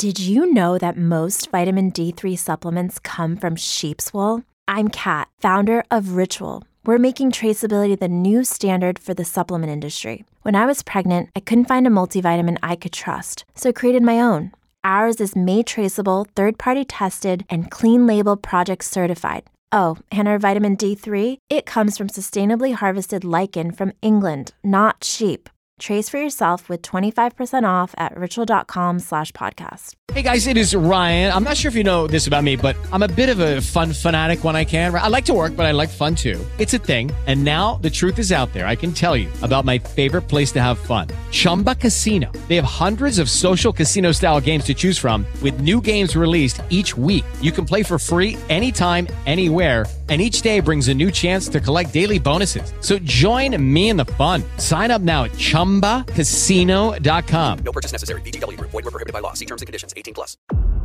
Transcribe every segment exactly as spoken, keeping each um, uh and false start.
Did you know that most vitamin D three supplements come from sheep's wool? I'm Kat, founder of Ritual. We're making traceability the new standard for the supplement industry. When I was pregnant, I couldn't find a multivitamin I could trust, so I created my own. Ours is made traceable, third-party tested, and clean label project certified. Oh, and our vitamin D three, it comes from sustainably harvested lichen from England, not sheep. Trace for yourself with twenty-five percent off at ritual.com slash podcast. Hey guys, it is Ryan. I'm not sure if you know this about me, but I'm a bit of a fun fanatic when I can. I like to work, but I like fun too. It's a thing. And now the truth is out there. I can tell you about my favorite place to have fun. Chumba Casino. They have hundreds of social casino style games to choose from with new games released each week. You can play for free anytime, anywhere. And each day brings a new chance to collect daily bonuses. So join me in the fun. Sign up now at chumba casino dot com. No purchase necessary. V G W. Void where prohibited by law. See terms and conditions. eighteen plus.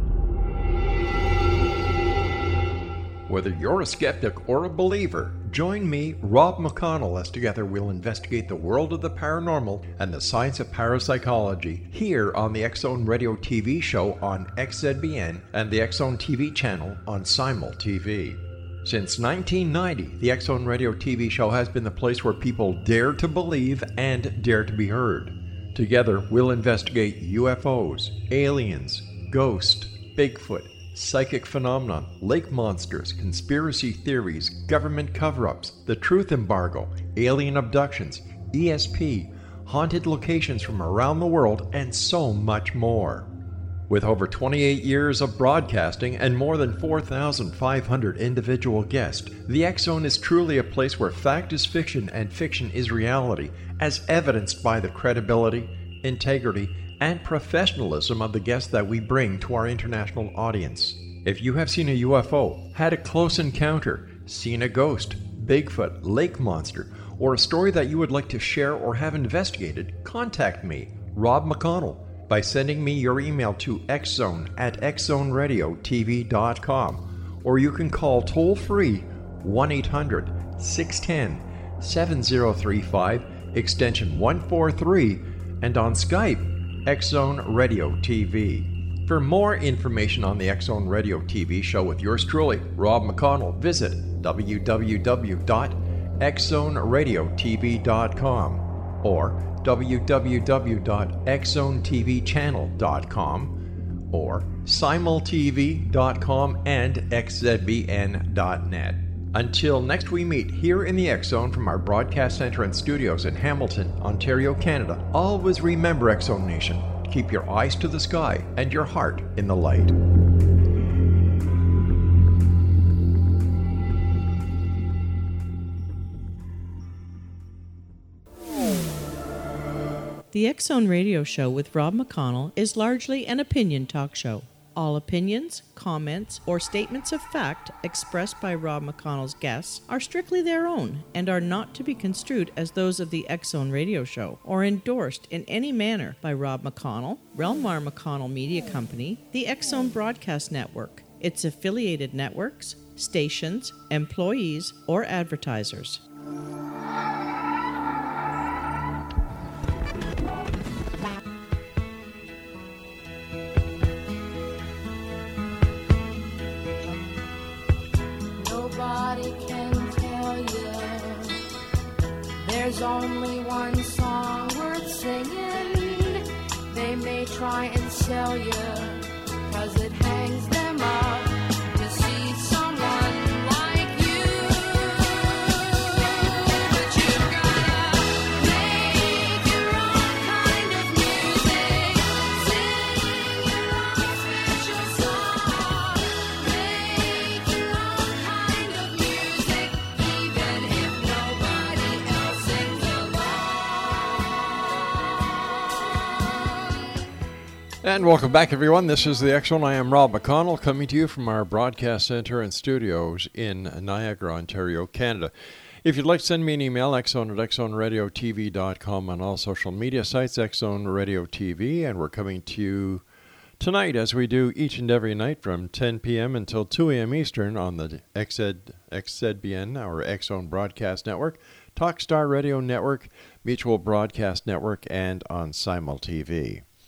Whether you're a skeptic or a believer, join me, Rob McConnell, as together we'll investigate the world of the paranormal and the science of parapsychology here on the X-Zone Radio T V show on X Z B N and the X-Zone T V channel on Simul T V. Since nineteen ninety, the X-Zone Radio T V show has been the place where people dare to believe and dare to be heard. Together, we'll investigate U F Os, aliens, ghosts, Bigfoot, psychic phenomenon, lake monsters, conspiracy theories, government cover-ups, the truth embargo, alien abductions, E S P, haunted locations from around the world, and so much more. With over twenty-eight years of broadcasting and more than four thousand five hundred individual guests, the X-Zone is truly a place where fact is fiction and fiction is reality, as evidenced by the credibility, integrity, and professionalism of the guests that we bring to our international audience. If you have seen a U F O, had a close encounter, seen a ghost, Bigfoot, lake monster, or a story that you would like to share or have investigated, contact me, Rob McConnell, by sending me your email to xzone at x zone radio t v dot com, or you can call toll-free one eight hundred six one zero seven zero three five, extension one four three, and on Skype, X-Zone Radio T V. For more information on the X-Zone Radio T V show with yours truly, Rob McConnell, visit w w w dot x zone radio t v dot com or w w w dot x zone t v channel dot com or simul t v dot com and x z b n dot net. Until next we meet here in the X-Zone from our broadcast center and studios in Hamilton, Ontario, Canada, always remember, X-Zone Nation, keep your eyes to the sky and your heart in the light. The X-Zone Radio Show with Rob McConnell is largely an opinion talk show. All opinions, comments, or statements of fact expressed by Rob McConnell's guests are strictly their own and are not to be construed as those of the X-Zone Radio Show or endorsed in any manner by Rob McConnell, Relmar McConnell Media Company, the X-Zone Broadcast Network, its affiliated networks, stations, employees, or advertisers. Nobody can tell you there's only one song worth singing. They may try and sell you, 'cause it hangs them up to see someone like you. But you've gotta make your own kind of music, sing your own special song, make your own kind of music, even if nobody else sings along. And welcome back, everyone. This is the X-Zone. I am Rob McConnell, coming to you from our broadcast center and studios in Niagara, Ontario, Canada. If you'd like to send me an email, xzone at x zone radio t v dot com, on all social media sites, X-Zone Radio T V, and we're coming to you tonight, as we do each and every night from ten p.m. until two a.m. Eastern on the X Z, X Z B N, our X-Zone Broadcast Network, Talkstar Radio Network, Mutual Broadcast Network, and on Simul T V.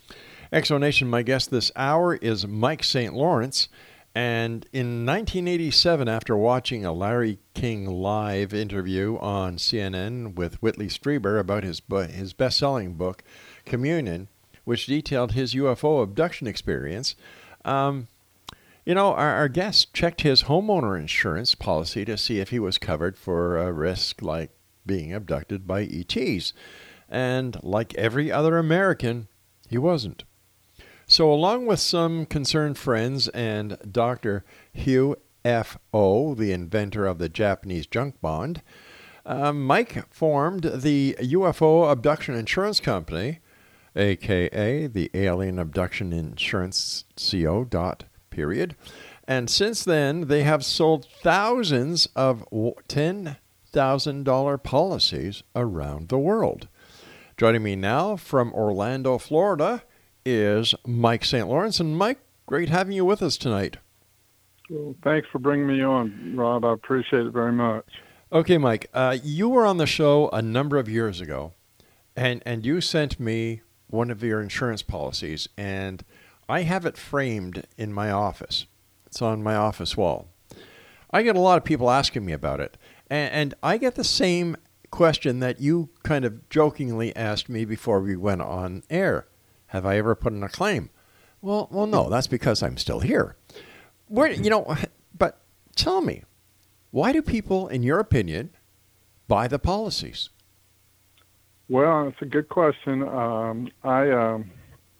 X O Nation, my guest this hour is Mike Saint Lawrence. And in nineteen eighty-seven, after watching a Larry King Live interview on C N N with Whitley Strieber about his, his best-selling book, Communion, which detailed his U F O abduction experience, um, you know, our, our guest checked his homeowner insurance policy to see if he was covered for a risk like being abducted by E Ts. And like every other American, he wasn't. So along with some concerned friends and Doctor Hugh F O, the inventor of the Japanese junk bond, uh, Mike formed the U F O Abduction Insurance Company, a k a the Alien Abduction Insurance Co. dot period. And since then, they have sold thousands of ten thousand dollars policies around the world. Joining me now from Orlando, Florida, is Mike Saint Lawrence. And Mike, great having you with us tonight. Well, thanks for bringing me on, Rob. I appreciate it very much. Okay, Mike, uh, you were on the show a number of years ago, and, and you sent me one of your insurance policies, and I have it framed in my office. It's on my office wall. I get a lot of people asking me about it, and, and I get the same question that you kind of jokingly asked me before we went on air. Have I ever put in a claim? Well, well, no, that's because I'm still here. Where, you know, but tell me, why do people, in your opinion, buy the policies? Well, it's a good question. Um, I um,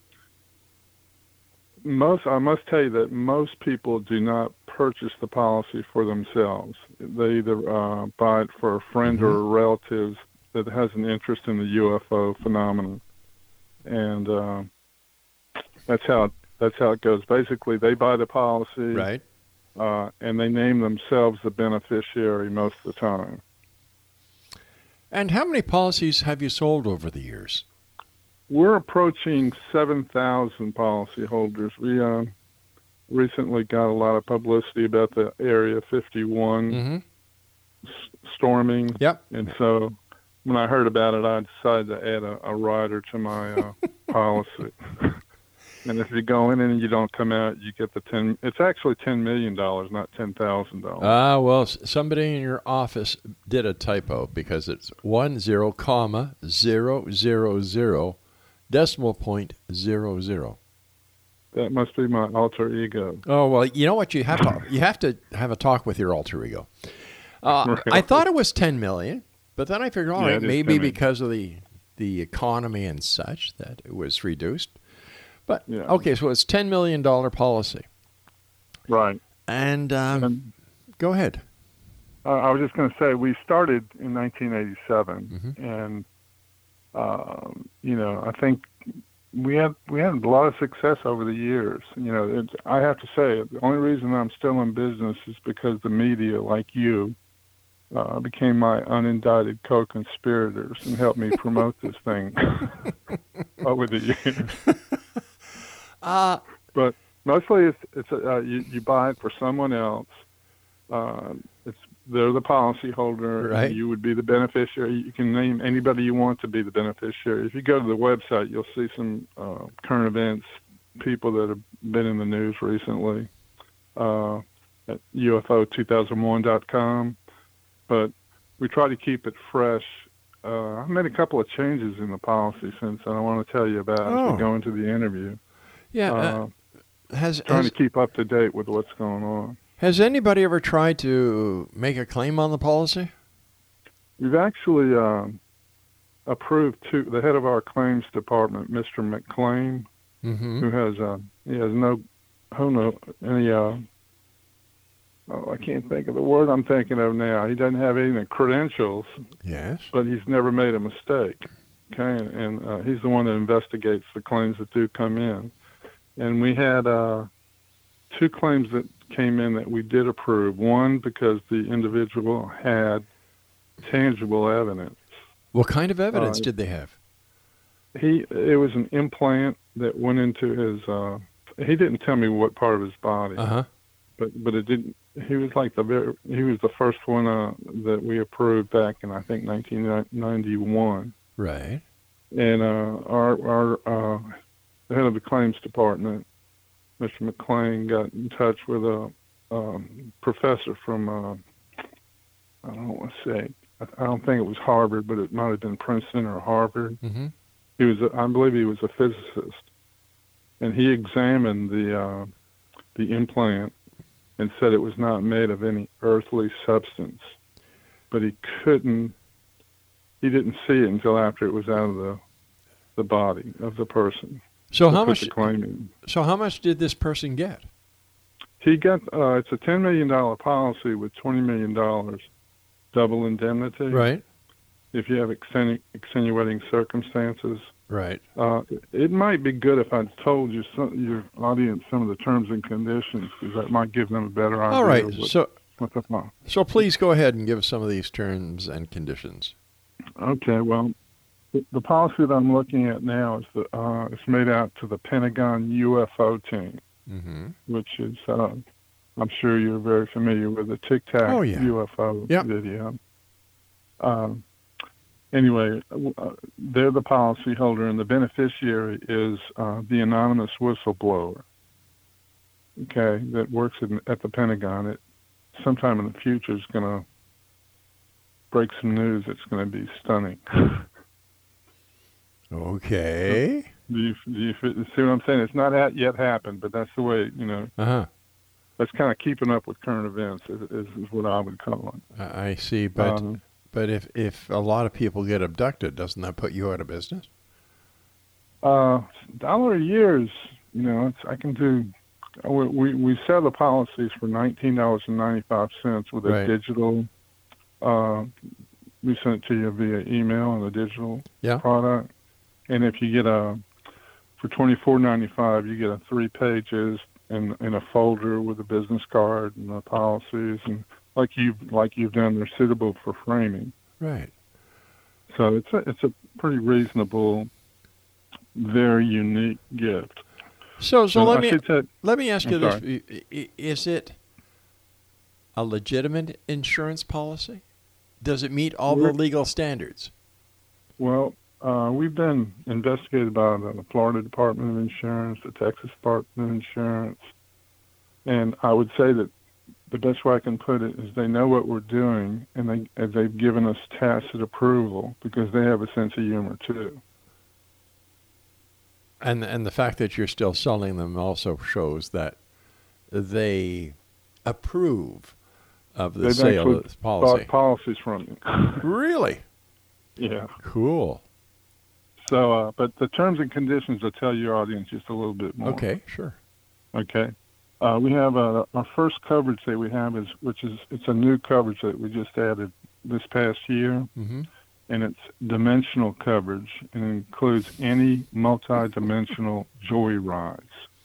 most I must tell you that most people do not purchase the policy for themselves. They either uh, buy it for a friend mm-hmm. or relatives that has an interest in the U F O phenomenon, and uh, that's how that's how it goes. Basically, they buy the policy, right, uh, and they name themselves the beneficiary most of the time. And how many policies have you sold over the years? We're approaching seven thousand policyholders. We uh, recently got a lot of publicity about the Area fifty-one mm-hmm. s- storming. Yep. And so when I heard about it, I decided to add a, a rider to my uh, policy. And if you go in and you don't come out, you get the ten. It's actually ten million dollars, not ten thousand dollars. Ah, well, somebody in your office did a typo because it's one zero comma zero zero zero decimal point zero zero. That must be my alter ego. Oh well, you know what? You have to you have to have a talk with your alter ego. Uh, Right. I thought it was ten million, but then I figured, all Yeah, right, it is maybe ten million. because of the the economy and such that it was reduced. But Yeah. okay, so it's ten million dollar policy, Right. and, um, And go ahead. uh, I was just going to say, we started in nineteen eighty-seven, Mhm. and um, you know, I think we had we had a lot of success over the years. You know, it's, I have to say, the only reason I'm still in business is because the media, like you, uh, became my unindicted co-conspirators and helped me promote this thing over the years. Uh, But mostly, it's it's uh, you, you buy it for someone else. Uh, it's they're the policyholder. Right. And you would be the beneficiary. You can name anybody you want to be the beneficiary. If you go to the website, you'll see some uh, current events, people that have been in the news recently uh, at U F O two thousand one dot com. But we try to keep it fresh. Uh, I've made a couple of changes in the policy since, and I want to tell you about as Oh. we go into the interview. yeah. Uh, Uh, has trying has, to keep up to date with what's going on. has anybody ever tried to make a claim on the policy? We've actually um, approved two. The head of our claims department, Mister McClain, Mm-hmm. who has uh, he has no, who no any. Uh, oh, I can't think of the word I'm thinking of now. He doesn't have any credentials, Yes. but he's never made a mistake. Okay, and, and uh, he's the one that investigates the claims that do come in. And we had uh, two claims that came in that we did approve. One because the individual had tangible evidence. What kind of evidence Uh, did they have? He it was an implant that went into his. Uh, he didn't tell me what part of his body, Uh huh. but but it didn't. He was like the very. He was the first one uh, that we approved back in I think nineteen ninety-one. Right. And uh, our our uh, the head of the claims department, Mister McLean, got in touch with a um, professor from, uh, I don't want to say, I don't think it was Harvard, but it might have been Princeton or Harvard. Mm-hmm. He was, a, I believe, he was a physicist, and he examined the uh, the implant and said it was not made of any earthly substance, but he couldn't, he didn't see it until after it was out of the the body of the person. So to how put much? the claim in. So how much did this person get? He got, uh, it's a ten million dollars policy with twenty million dollars double indemnity. Right. If you have extenu- extenuating circumstances. Right. Uh, it might be good if I told you some, your audience some of the terms and conditions, because that might give them a better idea. All right. Of what, So, what the file. so please go ahead and give us some of these terms and conditions. Okay. Well, the, the policy that I'm looking at now is the uh, it's made out to the Pentagon U F O team, Mm-hmm. which is uh, I'm sure you're very familiar with the Tic Tac Oh, yeah. U F O Yep. video. Um, anyway, uh, they're the policyholder, and the beneficiary is uh, the anonymous whistleblower. Okay, that works in, at the Pentagon. It sometime in the future is going to break some news that's going to be stunning. Okay. Do you, do you see what I'm saying? It's not at, yet happened, but that's the way, you know, Uh-huh. that's kind of keeping up with current events is, is, is what I would call it. I I see, but Um, but if, if a lot of people get abducted, doesn't that put you out of business? Uh, dollar a year is, you know, it's, I can do, we, we, we sell the policies for nineteen dollars and ninety-five cents with a Right. digital, uh, we send it to you via email and a digital Yeah. product. And if you get a, for twenty-four ninety-five, you get a three pages in, in a folder with a business card and the policies, and like you've, like you've done, they're suitable for framing. Right. So it's a, it's a pretty reasonable, very unique gift. So so And let I me should say- let me ask you I'm this: sorry. I- i- is it a legitimate insurance policy? Does it meet all the We're- legal standards? Well, uh, we've been investigated by the Florida Department of Insurance, the Texas Department of Insurance, and I would say that the best way I can put it is they know what we're doing, and they and they've given us tacit approval because they have a sense of humor too. And and the fact that you're still selling them also shows that they approve of the They've sale actually of this policy. bought policies from you. Really? Yeah. Cool. So, uh, but the terms and conditions will tell your audience just a little bit more. Okay, sure. Okay. Uh, we have uh, our first coverage that we have is, which is, it's a new coverage that we just added this past year, Mm-hmm. and it's dimensional coverage, and it includes any multi-dimensional joy rides.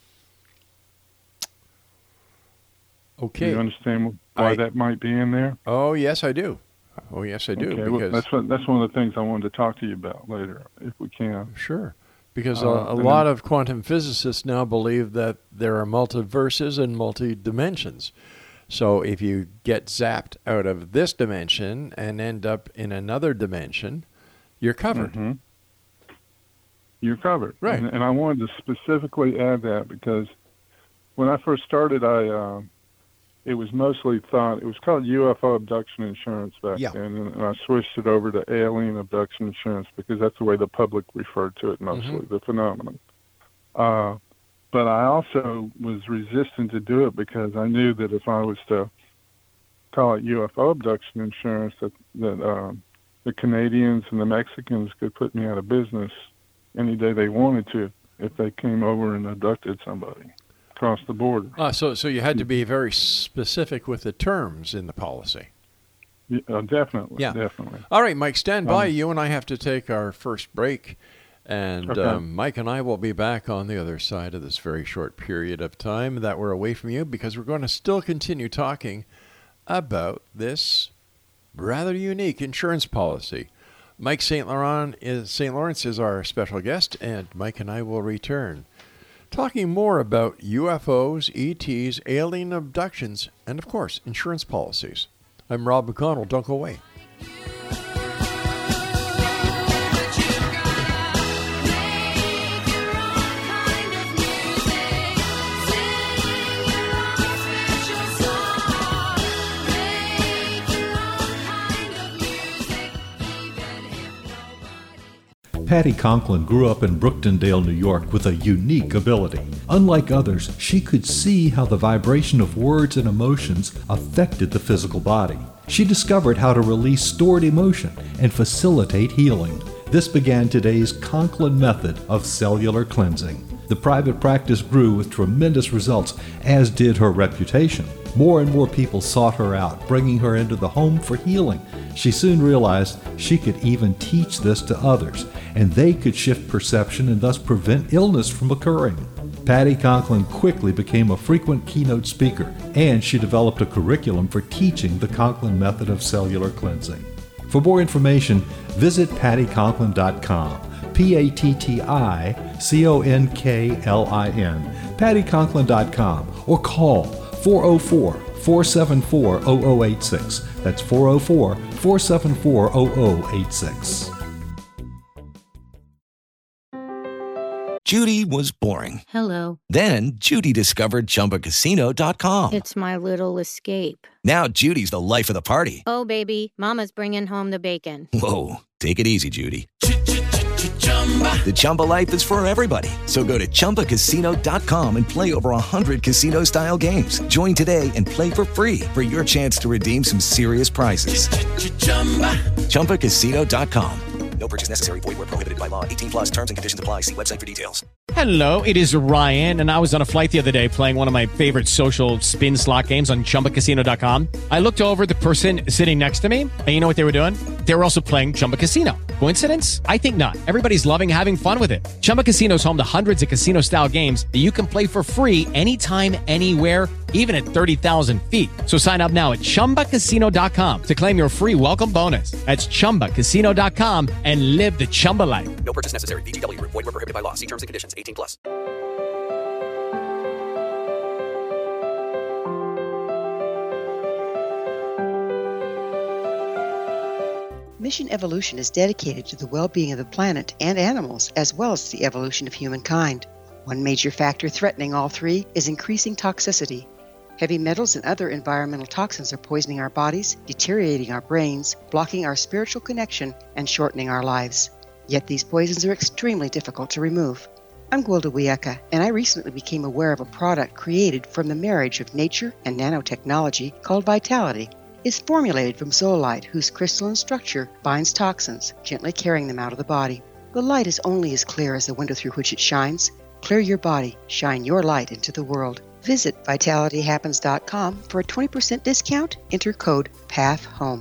Do Okay. you understand why I- that might be in there? Oh, yes, I do. Oh, yes, I do. Okay, well, because that's what, that's one of the things I wanted to talk to you about later, if we can. Sure. Because Uh, a, a and lot then- of quantum physicists now believe that there are multiverses and multi-dimensions. So if you get zapped out of this dimension and end up in another dimension, you're covered. hmm You're covered. Right. And, and I wanted to specifically add that because when I first started, I uh, it was mostly thought, it was called U F O abduction insurance back Yeah. then, and, and I switched it over to alien abduction insurance because that's the way the public referred to it mostly, Mm-hmm. the phenomenon. Uh, but I also was resistant to do it because I knew that if I was to call it U F O abduction insurance, that, that uh, the Canadians and the Mexicans could put me out of business any day they wanted to if they came over and abducted somebody across the border. Ah, so, so you had to be very specific with the terms in the policy. Yeah, uh, definitely, Yeah. definitely. All right, Mike, stand by. Um, You and I have to take our first break. And Okay. um, Mike and I will be back on the other side of this very short period of time that we're away from you because we're going to still continue talking about this rather unique insurance policy. Mike Saint Laurent is Saint Lawrence is our special guest, and Mike and I will return talking more about U F Os, E Ts, alien abductions, and of course, insurance policies. I'm Rob McConnell. Don't go away. But you gotta make your own kind Patty Conklin grew up in Brooktondale, New York with a unique ability. Unlike others, she could see how the vibration of words and emotions affected the physical body. She discovered how to release stored emotion and facilitate healing. This began today's Conklin method of cellular cleansing. The private practice grew with tremendous results, as did her reputation. More and more people sought her out, bringing her into the home for healing. She soon realized she could even teach this to others, and they could shift perception and thus prevent illness from occurring. Patty Conklin quickly became a frequent keynote speaker, and she developed a curriculum for teaching the Conklin method of cellular cleansing. For more information, visit patty conklin dot com. P A T T I C O N K L I N, patty conklin dot com, or call four oh four, four seven four, oh oh eight six. That's four oh four, four seven four, oh oh eight six. Judy was boring. Hello. Then Judy discovered Chumba Casino dot com. It's my little escape. Now Judy's the life of the party. Oh, baby, mama's bringing home the bacon. Whoa, take it easy, Judy. The Chumba life is for everybody. So go to Chumba Casino dot com and play over one hundred casino-style games. Join today and play for free for your chance to redeem some serious prizes. Chumba Casino dot com. No purchase necessary. Void where prohibited by law. eighteen plus terms and conditions apply. See website for details. Hello, it is Ryan, and I was on a flight the other day playing one of my favorite social spin slot games on Chumba Casino dot com. I looked over at the person sitting next to me, and you know what they were doing? They were also playing Chumba Casino. Coincidence? I think not. Everybody's loving having fun with it. Chumba Casino is home to hundreds of casino-style games that you can play for free anytime, anywhere, even at thirty thousand feet. So sign up now at Chumba Casino dot com to claim your free welcome bonus. That's Chumba Casino dot com and live the Chumba life. No purchase necessary. V G W. Void where prohibited by law. See terms and conditions. eighteen plus. Mission Evolution is dedicated to the well-being of the planet and animals, as well as the evolution of humankind. One major factor threatening all three is increasing toxicity. Heavy metals and other environmental toxins are poisoning our bodies, deteriorating our brains, blocking our spiritual connection, and shortening our lives. Yet these poisons are extremely difficult to remove. I'm Gwilda Wiyaka, and I recently became aware of a product created from the marriage of nature and nanotechnology called Vitality. It's formulated from zoolite, whose crystalline structure binds toxins, gently carrying them out of the body. The light is only as clear as the window through which it shines. Clear your body, shine your light into the world. Visit vitality happens dot com for a twenty percent discount. Enter code PATHHOME.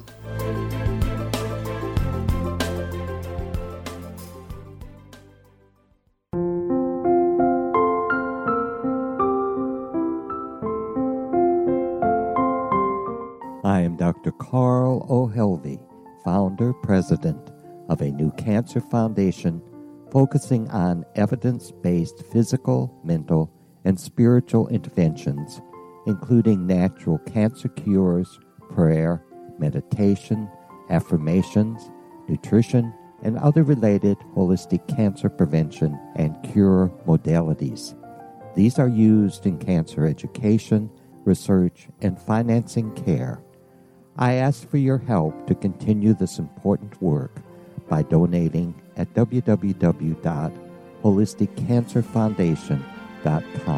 I am Doctor Carl O'Helvey, founder, president of a new cancer foundation focusing on evidence-based physical, mental, and spiritual interventions, including natural cancer cures, prayer, meditation, affirmations, nutrition, and other related holistic cancer prevention and cure modalities. These are used in cancer education, research, and financing care. I ask for your help to continue this important work by donating at w w w dot holistic cancer foundation dot com.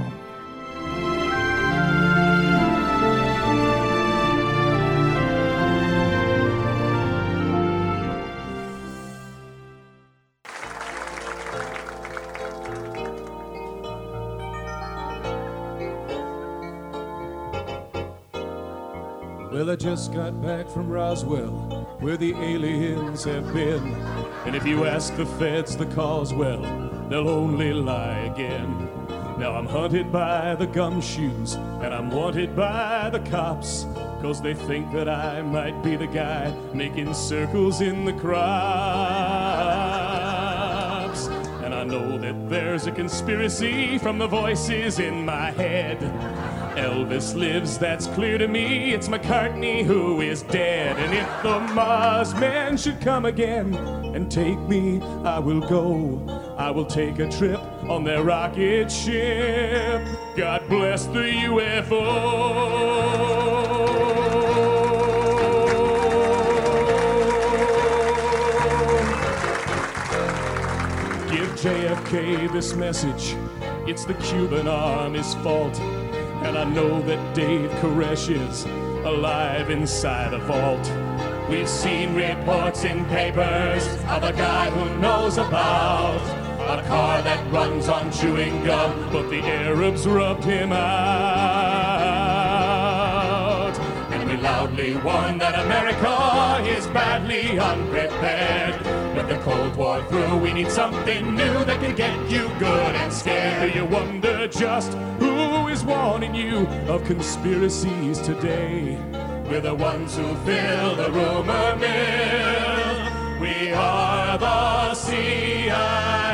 Well, I just got back from Roswell, where the aliens have been. And if you ask the feds the cause, well, they'll only lie again. Now I'm hunted by the gumshoes, and I'm wanted by the cops, 'cause they think that I might be the guy making circles in the crops. And I know that there's a conspiracy from the voices in my head. Elvis lives, that's clear to me. It's McCartney who is dead. And if the Mars men should come again and take me, I will go. I will take a trip on their rocket ship. God bless the U F O. okay, this message, it's the Cuban Army's fault. And I know that Dave Koresh is alive inside a vault. We've seen reports in papers of a guy who knows about a car that runs on chewing gum, but the Arabs rubbed him out. And we loudly warn that America is badly unprepared. With the Cold War through, we need something new that can get you good and scared. Do you wonder just who is warning you of conspiracies today? We're the ones who fill the rumor mill. We are the C I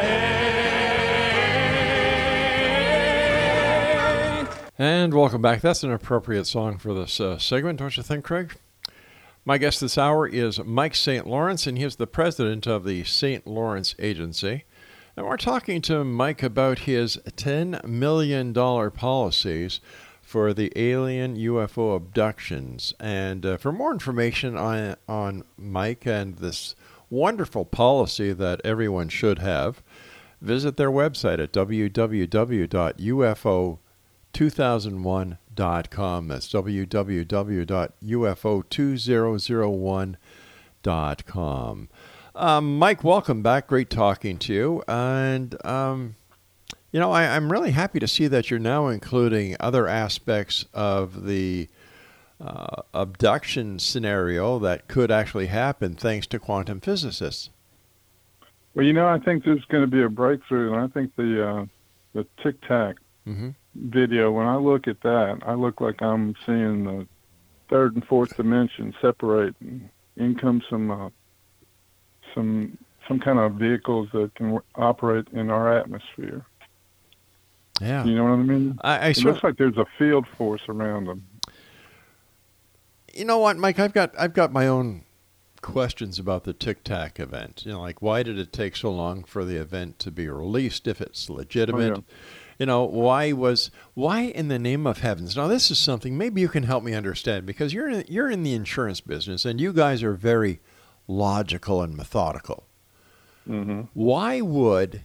A. And welcome back. That's an appropriate song for this uh, segment, don't you think, Craig? My guest this hour is Mike Saint Lawrence, and he is the president of the Saint Lawrence Agency. And we're talking to Mike about his ten million dollars policies for the alien U F O abductions. And uh, for more information on, on Mike and this wonderful policy that everyone should have, visit their website at w w w dot u f o two thousand one dot com. That's w w w dot u f o two thousand one dot com. Um, Mike, welcome back. Great talking to you. And, um, you know, I, I'm really happy to see that you're now including other aspects of the uh, abduction scenario that could actually happen thanks to quantum physicists. Well, you know, I think there's going to be a breakthrough, and I think the uh, the Tic Tac mm-hmm. video, when I look at that, I look like I'm seeing the third and fourth dimension separate, and in comes some uh, some some kind of vehicles that can operate in our atmosphere. Yeah. You know what I mean? I, I it sure... looks like there's a field force around them. You know what, Mike? I've got I've got my own questions about the Tic Tac event. You know, like, why did it take so long for the event to be released if it's legitimate? Oh, yeah. You know, why was why in the name of heavens? Now, this is something maybe you can help me understand, because you're in, you're in the insurance business and you guys are very logical and methodical. Mm-hmm. Why would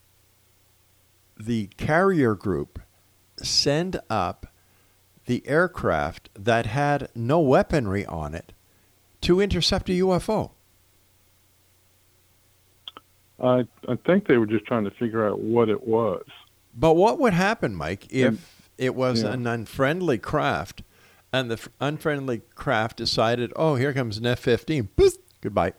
the carrier group send up the aircraft that had no weaponry on it to intercept a U F O? I I think they were just trying to figure out what it was. But what would happen, Mike, if and, it was yeah. an unfriendly craft and the f- unfriendly craft decided, oh, here comes an F fifteen. Boop, goodbye.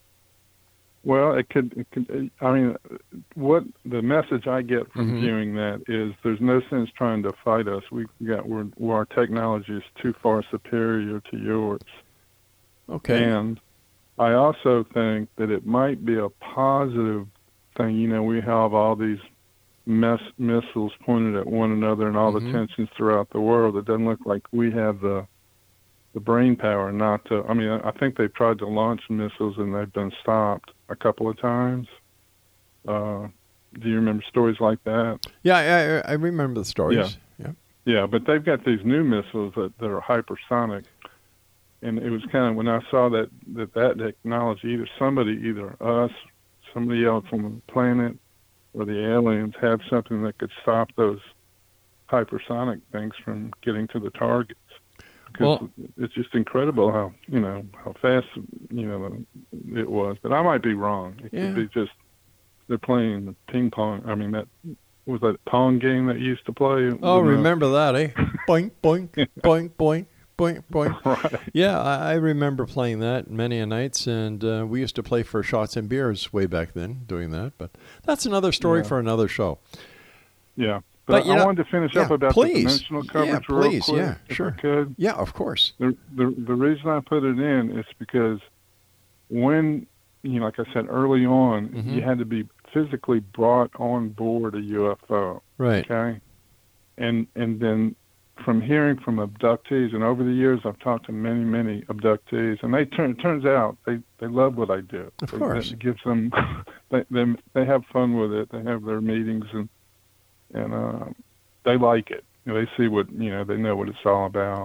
Well, it could, it could. I mean, what the message I get from mm-hmm. viewing that is, there's no sense trying to fight us. We got we're, our technology is too far superior to yours. Okay. And I also think that it might be a positive thing. You know, we have all these mess, missiles pointed at one another and all mm-hmm. the tensions throughout the world. It doesn't look like we have the the brain power not to. I mean, I think they've tried to launch missiles and they've been stopped a couple of times. Uh, do you remember stories like that? Yeah, I, I remember the stories. Yeah. yeah, yeah. But they've got these new missiles that, that are hypersonic, and it was kind of when I saw that that that technology, either somebody, either us, somebody else on the planet, or the aliens had something that could stop those hypersonic things from getting to the targets. Because well, it's just incredible how, you know, how fast, you know, it was. But I might be wrong. It yeah. could be just they're playing ping pong. I mean, that was that pong game that you used to play. Oh, remember that, eh? Boink, boink, boink, boink, boink, boink. Right. Yeah, I, I remember playing that many a nights, and uh, we used to play for shots and beers way back then doing that. But that's another story yeah. for another show. Yeah. But, but I know, wanted to finish yeah, up about please. the dimensional coverage yeah, real please, quick, yeah, if sure. I could. Yeah, of course. The, the the reason I put it in is because when, you know, like I said early on, mm-hmm. you had to be physically brought on board a U F O. Right. Okay. And and then from hearing from abductees, and over the years I've talked to many, many abductees, and they turn it turns out they, they love what I do. Of it, course. It gives them they, they they have fun with it. They have their meetings and and uh they like it. You know, they see what, you know, they know what it's all about.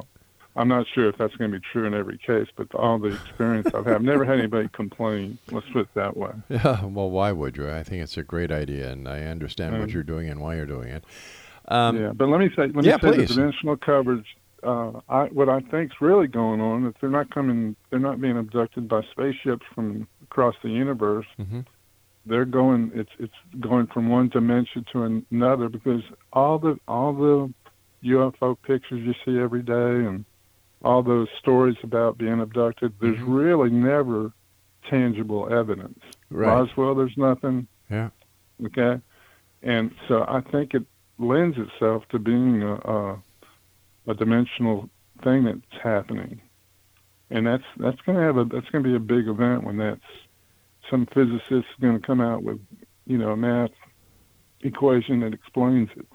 I'm not sure if that's going to be true in every case, but all the experience I've had, I've never had anybody complain. Let's put it that way. Yeah, well, why would you? I think it's a great idea, and I understand Um, what you're doing and why you're doing it. Um, yeah, but let me say, let me yeah, say please. the dimensional coverage. Uh, I, what I think's really going on is they're not coming, they're not being abducted by spaceships from across the universe. Mm-hmm. They're going, it's it's going from one dimension to another, because all the all the U F O pictures you see every day and all those stories about being abducted, there's Mm-hmm. really never tangible evidence. Right. Roswell, there's nothing. Yeah. Okay, and so I think it lends itself to being a, a, a dimensional thing that's happening, and that's that's going to have a that's going to be a big event when that's some physicist is going to come out with, you know, a math equation that explains it.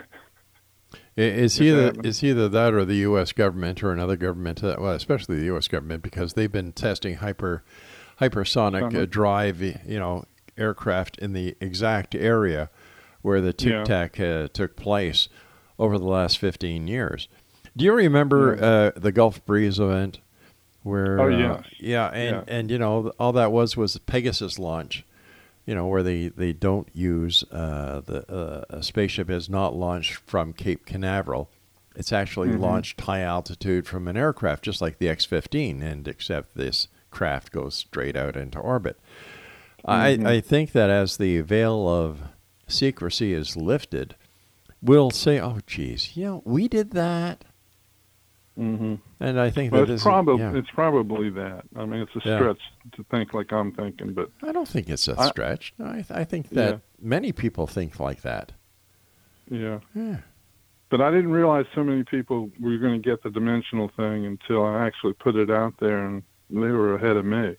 I- Is If either that happens. is either that or the U S government or another government? Uh, well, especially the U S government, because they've been testing hyper hypersonic uh, Uh-huh. drive, you know, aircraft in the exact area where the Tic Yeah. Tac uh, took place over the last fifteen years. Do you remember uh, the Gulf Breeze event? Where, Oh, uh, yes. yeah, and, Yeah. and you know, all that was was a Pegasus launch. You know, where they, they don't use uh, the uh, a spaceship is not launched from Cape Canaveral. It's actually Mhm. launched high altitude from an aircraft, just like the X fifteen, and except this craft goes straight out into orbit. Mhm. I, I think that as the veil of secrecy is lifted, we'll say, oh, geez, you know, we did that. Mm-hmm. And I think Well, that it's this probably is, yeah. it's probably that. I mean, it's a Yeah. stretch to think like I'm thinking, but I don't think it's a I- stretch. No, I, th- I think that Yeah. many people think like that. yeah. Yeah. But I didn't realize so many people were going to get the dimensional thing until I actually put it out there, and they were ahead of me.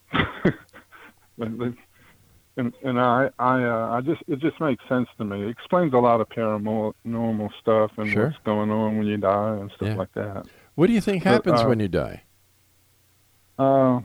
But they- and and I I uh, I just it just makes sense to me. It explains a lot of paranormal stuff and Sure. what's going on when you die and stuff Yeah. like that. What do you think But, happens uh, when you die? Uh,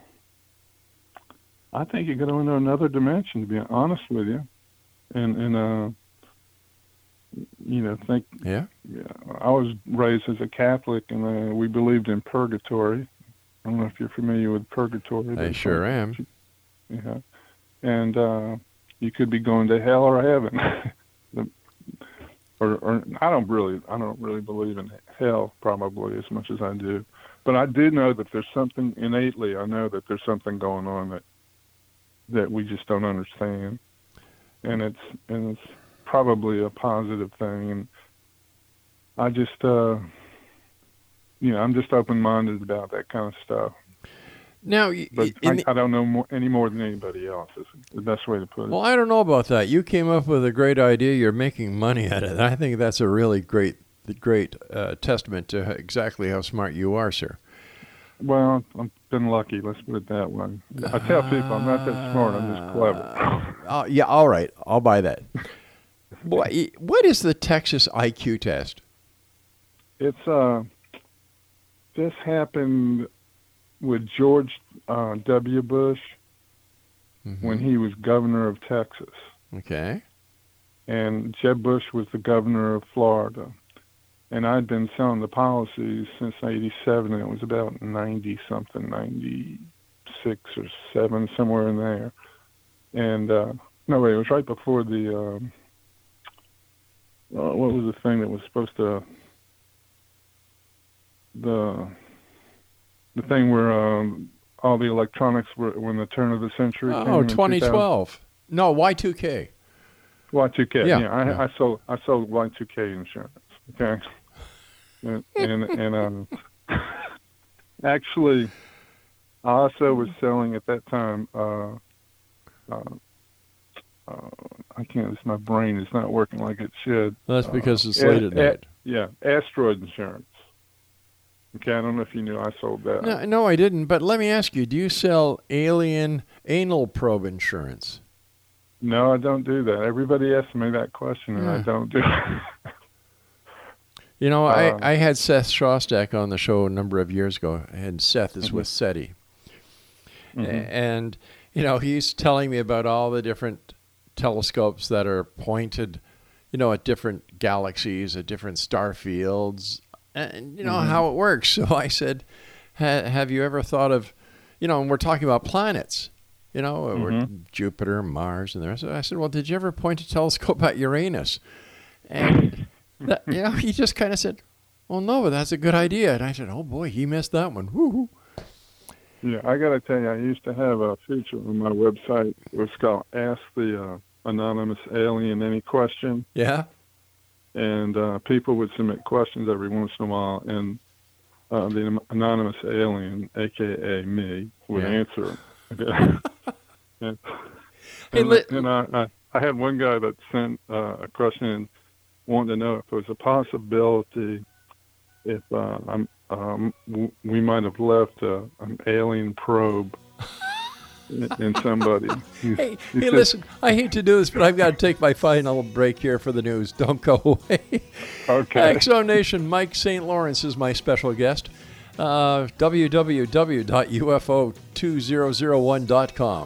I think you go into another dimension, to be honest with you, and and uh, you know, think. Yeah. Yeah, I was raised as a Catholic, and uh, we believed in purgatory. I don't know if you're familiar with purgatory. I but- sure am. Yeah, and uh, you could be going to hell or heaven. The- or, or I don't really, I don't really believe in hell probably as much as I do, but I do know that there's something innately. I know that there's something going on that that we just don't understand, and it's and it's probably a positive thing. And I just, uh, you know, I'm just open-minded about that kind of stuff. Now, y- But y- in I, the- I don't know more, any more than anybody else. Is the best way to put it. well, I don't know about that. You came up with a great idea. You're making money at it. I think that's a really great, great uh, testament to exactly how smart you are, sir. Well, I've been lucky. Let's put it that way. I tell people I'm not that smart. I'm just clever. Uh, yeah, all right. I'll buy that. Boy, what is the Texas I Q test? It's uh, this happened with George uh, W. Bush Mm-hmm. when he was governor of Texas, Okay. and Jeb Bush was the governor of Florida. And I'd been selling the policies since eighty-seven, and it was about ninety-something, ninety-six or seven, somewhere in there. And, uh, no, wait, it was right before the, um, uh, what was the thing that was supposed to, the, the thing where um, all the electronics were, when the turn of the century came Oh, in twenty twelve. No, Y two K. Y two K. Yeah, Yeah, I, yeah. I sold I sold Y two K insurance. Okay, and and, and um, actually, I also was selling at that time. Uh, uh, uh, I can't. It's my brain is not working like it should. That's Uh, because it's a- late at a- night. Yeah, asteroid insurance. Okay, I don't know if you knew I sold that. No, no, I didn't. But let me ask you: do you sell alien anal probe insurance? No, I don't do that. Everybody asks me that question, and I Yeah. don't do it. You know, Um, I, I had Seth Shostak on the show a number of years ago, and Seth is with SETI. Mhm. A- And, you know, he's telling me about all the different telescopes that are pointed, you know, at different galaxies, at different star fields and you know Mhm. how it works. So I said, ha- have you ever thought of, you know, and we're talking about planets, you know, uh, we're Mhm. Jupiter, Mars, and there. So I said, well, did you ever point a telescope at Uranus? And that, you know, he just kind of said, well, no, but that's a good idea. And I said, oh boy, he missed that one. Woo-hoo. Yeah, I got to tell you, I used to have a feature on my website. It was called Ask the uh, Anonymous Alien Any Question. Yeah. And uh, people would submit questions every once in a while, and uh, the anonymous alien, a k a me, would Yeah. answer them. and Hey, and, li- and I, I, I had one guy that sent uh, a question in, wanting to know if there was a possibility if uh, I'm, um, w- we might have left uh, an alien probe in, in somebody. He- Hey, he hey, said- listen, I hate to do this, but I've got to take my final break here for the news. Don't go away. Okay. X Zone Nation, Mike Saint Lawrence is my special guest. Uh, w w w dot u f o two thousand one dot com.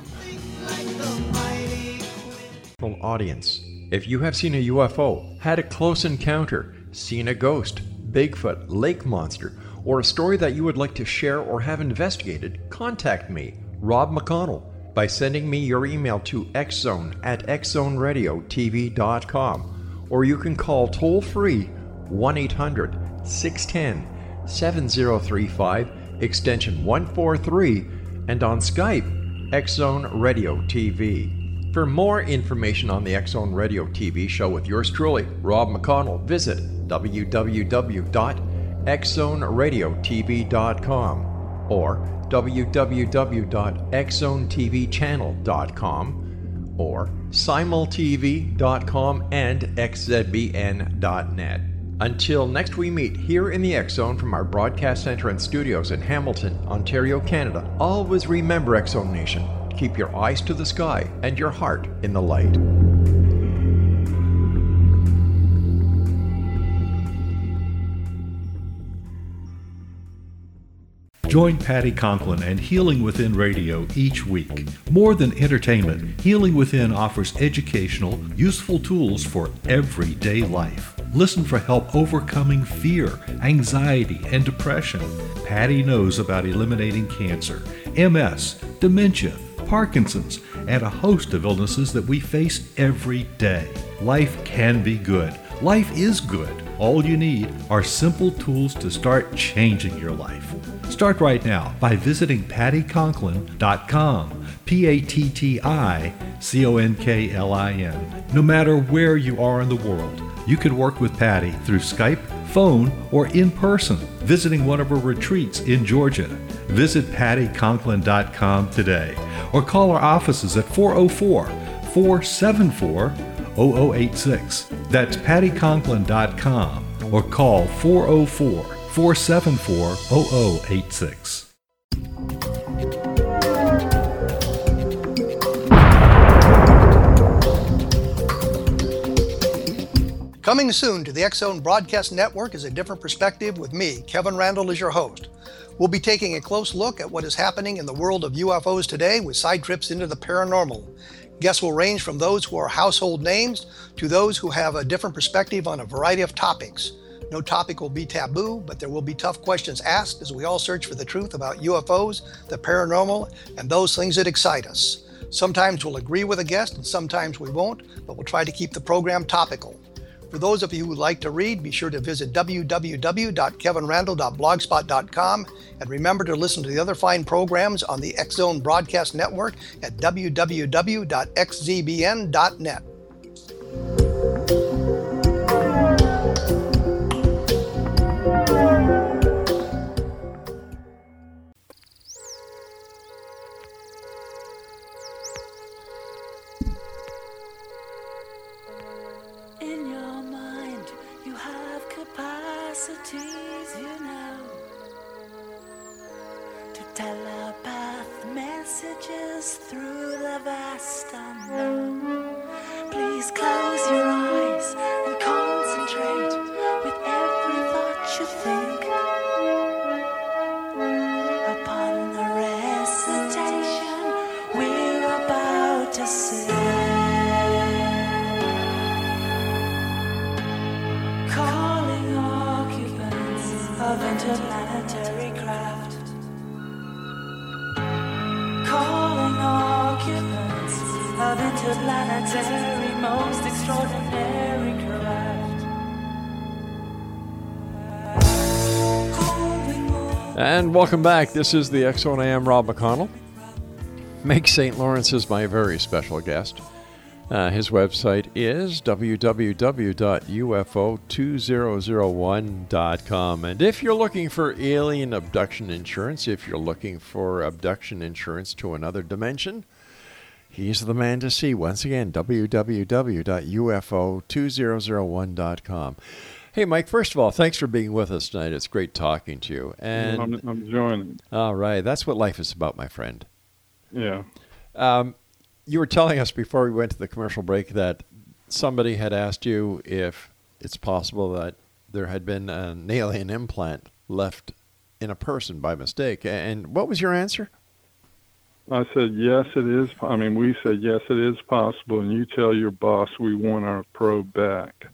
Audience. If you have seen a U F O, had a close encounter, seen a ghost, Bigfoot, lake monster, or a story that you would like to share or have investigated, contact me, Rob McConnell, by sending me your email to xzone at x zone radio t v dot com, or you can call toll-free one eight hundred six one zero seven zero three five, extension one four three, and on Skype, X Zone Radio T V. For more information on the X Zone Radio T V show with yours truly, Rob McConnell, visit w w w dot x zone radio t v dot com or w w w dot x zone t v channel dot com or simul t v dot com and x z b n dot net. Until next we meet here in the X Zone from our broadcast center and studios in Hamilton, Ontario, Canada, always remember, X Zone Nation, keep your eyes to the sky and your heart in the light. Join Patty Conklin and Healing Within Radio each week. More than entertainment, Healing Within offers educational, useful tools for everyday life. Listen for help overcoming fear, anxiety, and depression. Patty knows about eliminating cancer, M S, dementia, Parkinson's, and a host of illnesses that we face every day. Life can be good. Life is good. All you need are simple tools to start changing your life. Start right now by visiting patty conklin dot com, P A T T I C O N K L I N. No matter where you are in the world, you can work with Patty through Skype, phone, or in person, visiting one of her retreats in Georgia. Visit patty conklin dot com today or call our offices at four oh four, four seven four, zero zero eight six. That's patty conklin dot com or call four oh four, four seven four, zero zero eight six. Coming soon to the X Zone Broadcast Network is A Different Perspective with me, Kevin Randle, as your host. We'll be taking a close look at what is happening in the world of U F Os today with side trips into the paranormal. Guests will range from those who are household names to those who have a different perspective on a variety of topics. No topic will be taboo, but there will be tough questions asked as we all search for the truth about U F Os, the paranormal, and those things that excite us. Sometimes we'll agree with a guest and sometimes we won't, but we'll try to keep the program topical. For those of you who would like to read, be sure to visit w w w dot kevin randle dot blogspot dot com and remember to listen to the other fine programs on the X Zone Broadcast Network at w w w dot x z b n dot net. In your mind, you have capacities, you know, to telepath messages through the vast unknown. Please close your eyes and concentrate with every thought you think upon the recitation we're about to sing. Calling occupants, of interplanetary craft, calling occupants of interplanetary most extraordinary craft. And welcome back. This is the X Zone. I am Rob McConnell. Mike Saint Lawrence is my very special guest. Uh, his website is w w w dot u f o two thousand one dot com. And if you're looking for alien abduction insurance, if you're looking for abduction insurance to another dimension, he's the man to see. Once again, w w w dot u f o two thousand one dot com. Hey, Mike, first of all, thanks for being with us tonight. It's great talking to you. And I'm, I'm enjoying it. All right. That's what life is about, my friend. Yeah. Um, you were telling us before we went to the commercial break that somebody had asked you if it's possible that there had been an alien implant left in a person by mistake. And what was your answer? I said, yes, it is. I mean, we said, yes, it is possible. And you tell your boss we want our probe back.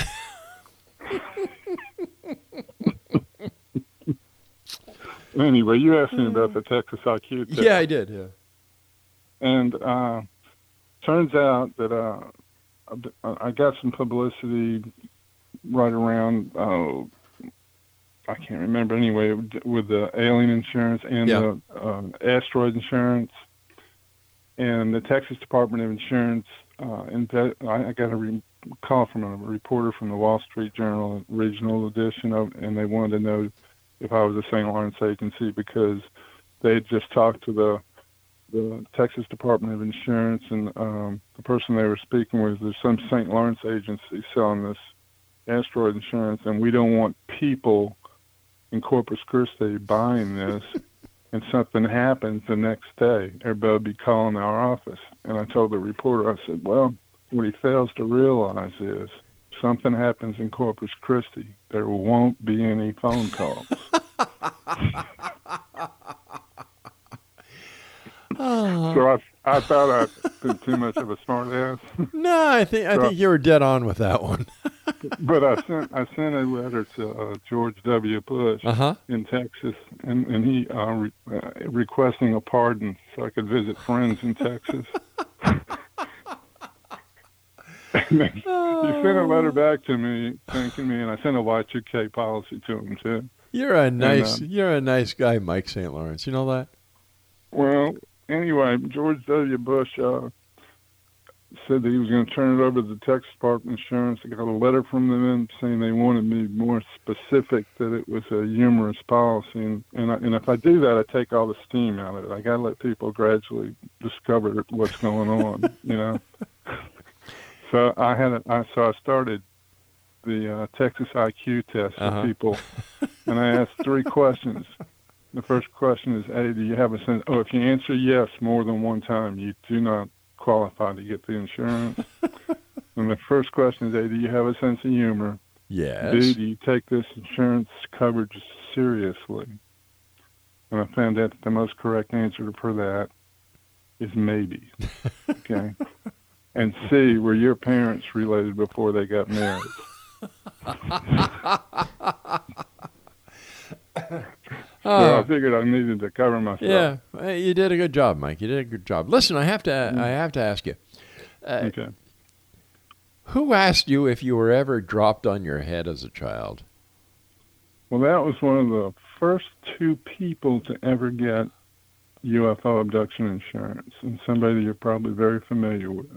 Anyway, you asked me about the Texas I Q test. Yeah, I did, yeah. And uh, turns out that uh, I got some publicity right around, uh, I can't remember anyway, with the alien insurance and Yeah. the uh, asteroid insurance. And the Texas Department of Insurance, uh, inve- I I got a re- call from a reporter from the Wall Street Journal regional edition, of, and they wanted to know if I was a Saint Lawrence agency because they had just talked to the the Texas Department of Insurance, and um, the person they were speaking with, there's some Saint Lawrence agency selling this asteroid insurance, and we don't want people in Corpus Christi buying this, and something happens the next day. Everybody will be calling our office. And I told the reporter, I said, well, what he fails to realize is something happens in Corpus Christi, there won't be any phone calls. Oh. So I, I thought I'd been too much of a smart ass. No, I think I So- think you were dead on with that one. But I sent I sent a letter to uh, George W. Bush Uh-huh. in Texas, and and he uh, re- uh, requesting a pardon so I could visit friends in Texas. And then he sent a letter back to me thanking me, and I sent a Y two K policy to him too. You're a nice And, uh, you're a nice guy, Mike Saint Lawrence. You know that? Well, anyway, George W. Bush uh, said that he was going to turn it over to the Texas Department of Insurance. I got a letter from them saying they wanted me more specific, that it was a humorous policy. And and, I, and if I do that, I take all the steam out of it. I got to let people gradually discover what's going on, you know. So I had a, I, so I started the uh, Texas I Q test for Uh-huh. people, and I asked three questions. The first question is, A, do you have a sense? Oh, if you answer yes more than one time, you do not qualify to get the insurance. And the first question is, A, do you have a sense of humor? Yes. B, do you take this insurance coverage seriously? And I found out that the most correct answer for that is maybe. Okay. And C, were your parents related before they got married? So I figured I needed to cover myself. Yeah, uh, you did a good job, Mike. You did a good job. Listen, I have to I have to ask you. Uh, Okay. Who asked you if you were ever dropped on your head as a child? Well, that was one of the first two people to ever get U F O abduction insurance, and somebody you're probably very familiar with.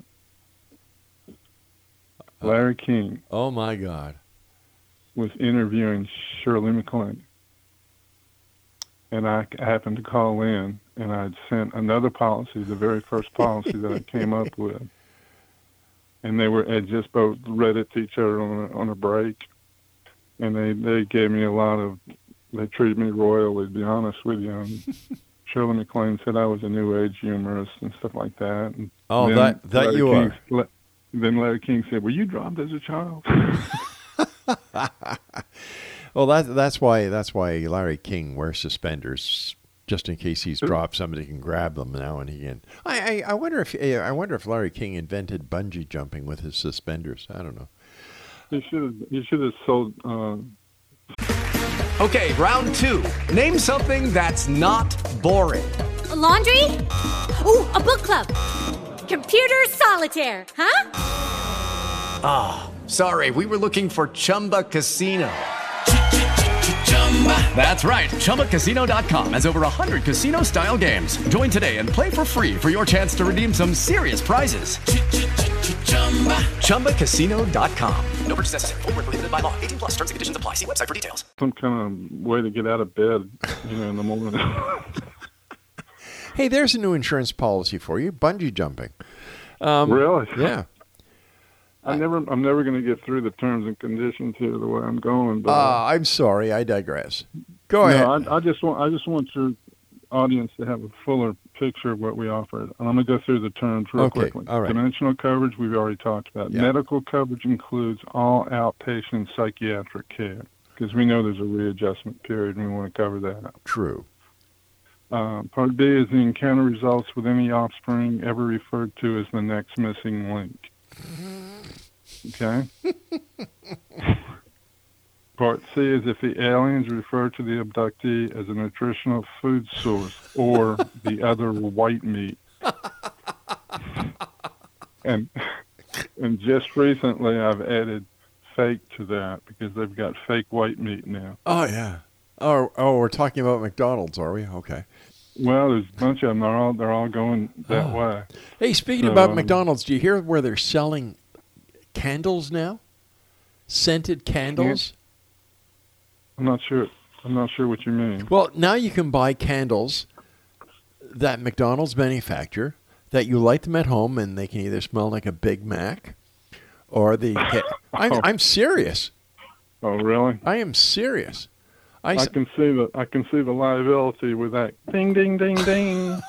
Larry King Oh my God. was interviewing Shirley MacLaine. And I happened to call in, and I'd sent another policy, the very first policy that I came up with. And they were had just both read it to each other on a, on a break. And they, they gave me a lot of, they treated me royally, to be honest with you. And Shirley MacLaine said I was a New Age humorist and stuff like that. And Oh, then that- that Larry you King, are. Le- Then Larry King said, were you dropped as a child? Well, that that's why that's why Larry King wears suspenders, just in case he's dropped. Somebody can grab them now and again. I, I I wonder if I wonder if Larry King invented bungee jumping with his suspenders. I don't know. He should have. He should have sold. Uh, Okay, round two. Name something that's not boring. A laundry? Ooh, a book club. Computer solitaire, huh? Ah, oh, sorry, we were looking for Chumba Casino. That's right, Chumba Casino dot com has over one hundred casino-style games. Join today and play for free for your chance to redeem some serious prizes. Chumba Casino dot com. No purchase necessary. Void where prohibited by law. eighteen plus. Terms and conditions apply. See website for details. Some kind of way to get out of bed, you know, in the morning. Hey, there's a new insurance policy for you: bungee jumping. Um, really? Yeah. I never, I'm never going to get through the terms and conditions here the way I'm going. But, uh, I'm sorry, I digress. Go no, ahead. I, I just want, I just want your audience to have a fuller picture of what we offer. And I'm going to go through the terms real Okay, quickly. all right. Dimensional coverage, we've already talked about. Yeah. Medical coverage includes all outpatient psychiatric care because we know there's a readjustment period and we want to cover that. True. Uh, part B is the encounter results with any offspring ever referred to as the next missing link. Okay. Part C is if the aliens refer to the abductee as a nutritional food source or the other white meat. and and just recently I've added fake to that because they've got fake white meat now. Oh, yeah. Oh, oh, we're talking about McDonald's, are we? Okay. Well, there's a bunch of them. They're all, they're all going that Oh. way. Hey, speaking So, about um, McDonald's, do you hear where they're selling candles now? Scented candles? I'm not sure. I'm not sure what you mean. Well, now you can buy candles that McDonald's manufacture that you light them at home, and they can either smell like a Big Mac or the. I'm, Oh. I'm serious. Oh, really? I am serious. I, I s- can see the I can see the liability with that ding ding ding ding.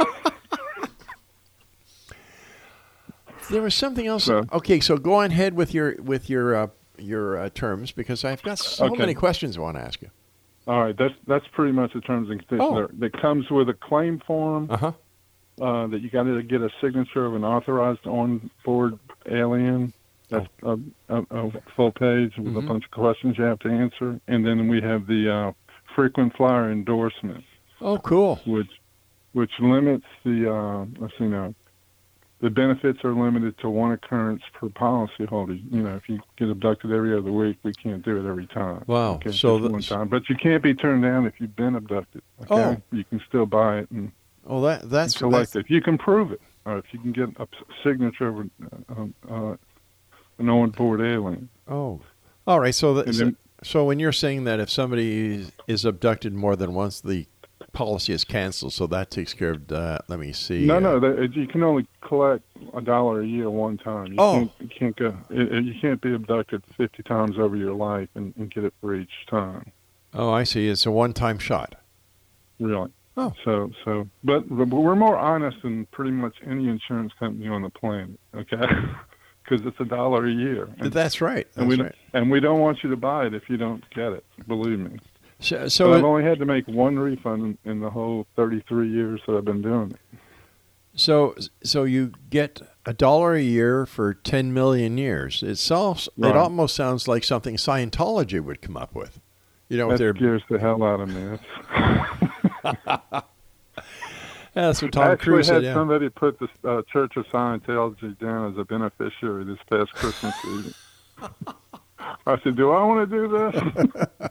There was something else. So- Okay, so go on ahead with your with your uh, your uh, terms because I've got so Okay. many questions I want to ask you. All right, that's that's pretty much the terms and conditions. Oh. There. That comes with a claim form Uh-huh. uh, that you got to get a signature of an authorized on-board alien. That's a, a, a full page with a Mhm. bunch of questions you have to answer, and then we have the uh, frequent flyer endorsement, Oh, cool. which which limits the uh, let's see now. The benefits are limited to one occurrence per policyholder. You know, if you get abducted every other week, we can't do it every time. Wow. Okay, So just the- one time, but you can't be turned down if you've been abducted. Okay, Oh. you can still buy it and, Oh, that that's and collect that's- it if you can prove it, or if you can get a s- signature of uh, uh, an on-board alien. Oh, all right. So, that, And so, then- so when you're saying that if somebody is, is abducted more than once, the policy is canceled. So that takes care of that. Let me see. No, uh, no, that, you can only collect a dollar a year one time. You Oh. can't, you can't go. It, it- you can't be abducted fifty times over your life and, and get it for each time. Oh, I see. It's a one-time shot. Really. Oh. So, so, but, but we're more honest than pretty much any insurance company on the planet, okay? Because it's a dollar a year. And, That's right. and we That's right. and we don't want you to buy it if you don't get it. Believe me. So, So so, I've it- only had to make one refund in, in the whole thirty-three years that I've been doing it. so, so you get a dollar a year for ten million years. It sounds. Right. It almost sounds like something Scientology would come up with. You know, That with their. scares the hell out of me. That's, Yeah, that's what I Tom actually Cruise had said. Yeah. somebody put the uh, Church of Scientology down as a beneficiary this past Christmas season. I said, "Do I want to do this?"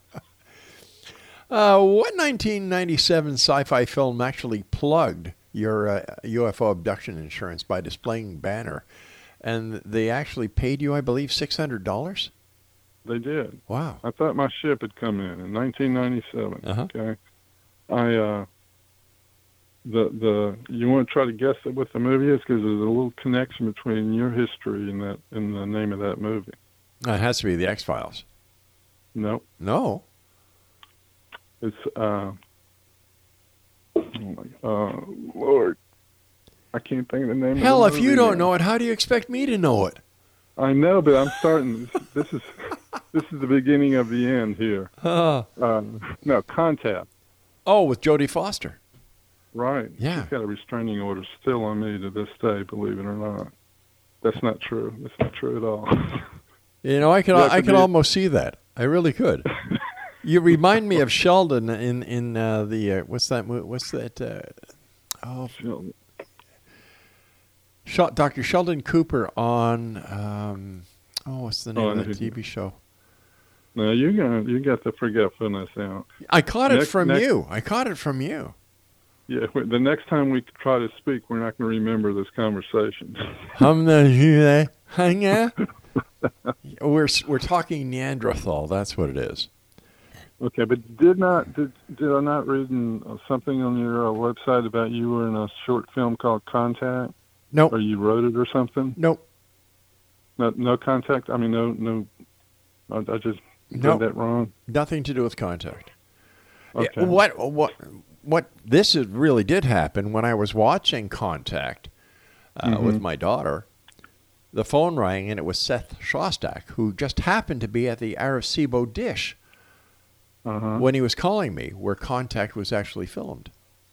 Uh, what nineteen ninety-seven sci-fi film actually plugged your uh, U F O abduction insurance by displaying banner, and they actually paid you, I believe, six hundred dollars? They did. Wow. I thought my ship had come in in nineteen ninety-seven. Uh-huh. Okay. I uh, the the you want to try to guess what the movie is because there's a little connection between your history and that and the name of that movie. It has to be the X-Files. No, No. it's uh, oh my uh, Lord, I can't think of the name. Hell, of the if you movie don't now. know it, how do you expect me to know it? I know, but I'm starting. This is this is the beginning of the end here. Uh, Uh, no, Contact. oh, with Jodie Foster. Right. Yeah. She's got a restraining order still on me to this day, believe it or not. That's not true. That's not true at all. You know, I could You have I to could be- almost see that. I really could. You remind me of Sheldon in in uh, the uh, what's that mo- what's that uh, oh Sheldon. Sh- Doctor Sheldon Cooper on um, oh what's the name Oh, of the he- T V show? No, you got you got the forgetfulness out. I caught it Next- from next- you. I caught it from you. Yeah, w- the next time we try to speak, we're not going to remember this conversation. I'm not here. Hang on. We're we're talking Neanderthal. That's what it is. Okay, but did not did did I not read in, uh, something on your uh, website about you were in a short film called Contact? Nope. Or you wrote it or something? Nope. No, no contact. I mean, no, no. I, I just Nope. did that wrong. Nothing to do with Contact. Okay. Yeah, what what what this is, really did happen when I was watching Contact uh, Mhm. with my daughter. The phone rang and it was Seth Shostak, who just happened to be at the Arecibo Dish Uh-huh. when he was calling me, where Contact was actually filmed.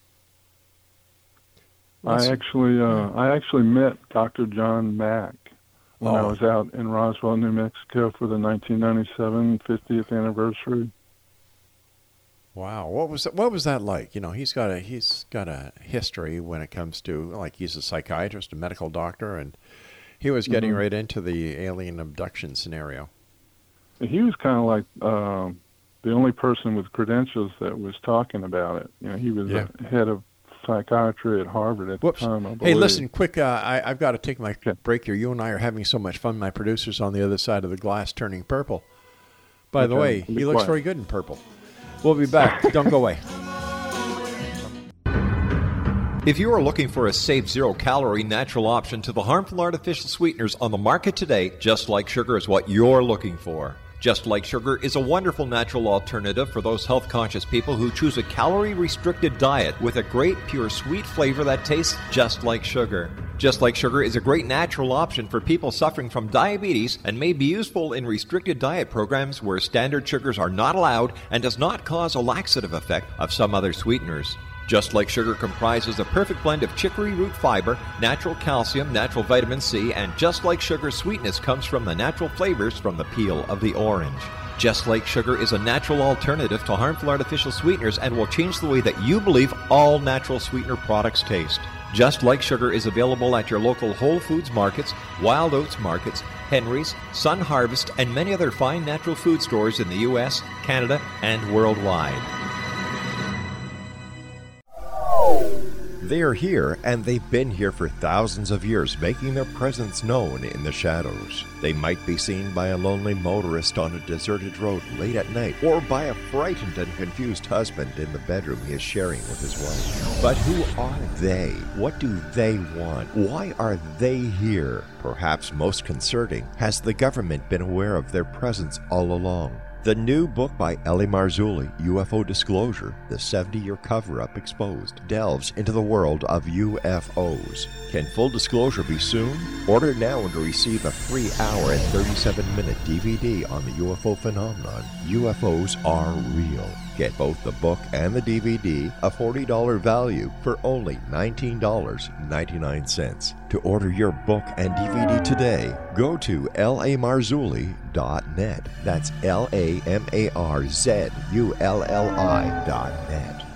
I actually, uh, I actually met Doctor John Mack when I Oh. was out in Roswell, New Mexico, for the nineteen ninety-seven fiftieth anniversary. Wow, what was that, what was that like? You know, he's got a he's got a history when it comes to, like, he's a psychiatrist, a medical doctor, and he was getting Mhm. right into the alien abduction scenario. He was kind of like um, the only person with credentials that was talking about it. You know, he was Yeah. the head of psychiatry at Harvard at Whoops. the time, I Hey, believe. listen, quick, uh, I, I've got to take my break here. You and I are having so much fun. My producer's on the other side of the glass turning purple. By the Okay, way, be he looks quiet. very good in purple. We'll be back. Don't go away. If you are looking for a safe, zero-calorie natural option to the harmful artificial sweeteners on the market today, Just Like Sugar is what you're looking for. Just Like Sugar is a wonderful natural alternative for those health-conscious people who choose a calorie-restricted diet with a great, pure, sweet flavor that tastes just like sugar. Just Like Sugar is a great natural option for people suffering from diabetes and may be useful in restricted diet programs where standard sugars are not allowed and does not cause a laxative effect of some other sweeteners. Just Like Sugar comprises a perfect blend of chicory root fiber, natural calcium, natural vitamin C, and Just Like Sugar's sweetness comes from the natural flavors from the peel of the orange. Just Like Sugar is a natural alternative to harmful artificial sweeteners and will change the way that you believe all natural sweetener products taste. Just Like Sugar is available at your local Whole Foods markets, Wild Oats markets, Henry's, Sun Harvest, and many other fine natural food stores in the U S, Canada, and worldwide. They are here, and they've been here for thousands of years, making their presence known in the shadows. They might be seen by a lonely motorist on a deserted road late at night, or by a frightened and confused husband in the bedroom he is sharing with his wife. But who are they? What do they want? Why are they here? Perhaps most concerning, has the government been aware of their presence all along? The new book by Ellie Marzulli, U F O Disclosure, The seventy-Year Cover-Up Exposed, delves into the world of U F Os. Can full disclosure be soon? Order now and receive a free hour and thirty-seven minute D V D on the U F O phenomenon. U F Os are real. Get both the book and the D V D, a forty dollars value, for only nineteen dollars and ninety-nine cents. To order your book and D V D today, go to L A Marzulli dot net. That's L A M A R Z U L L I dot net.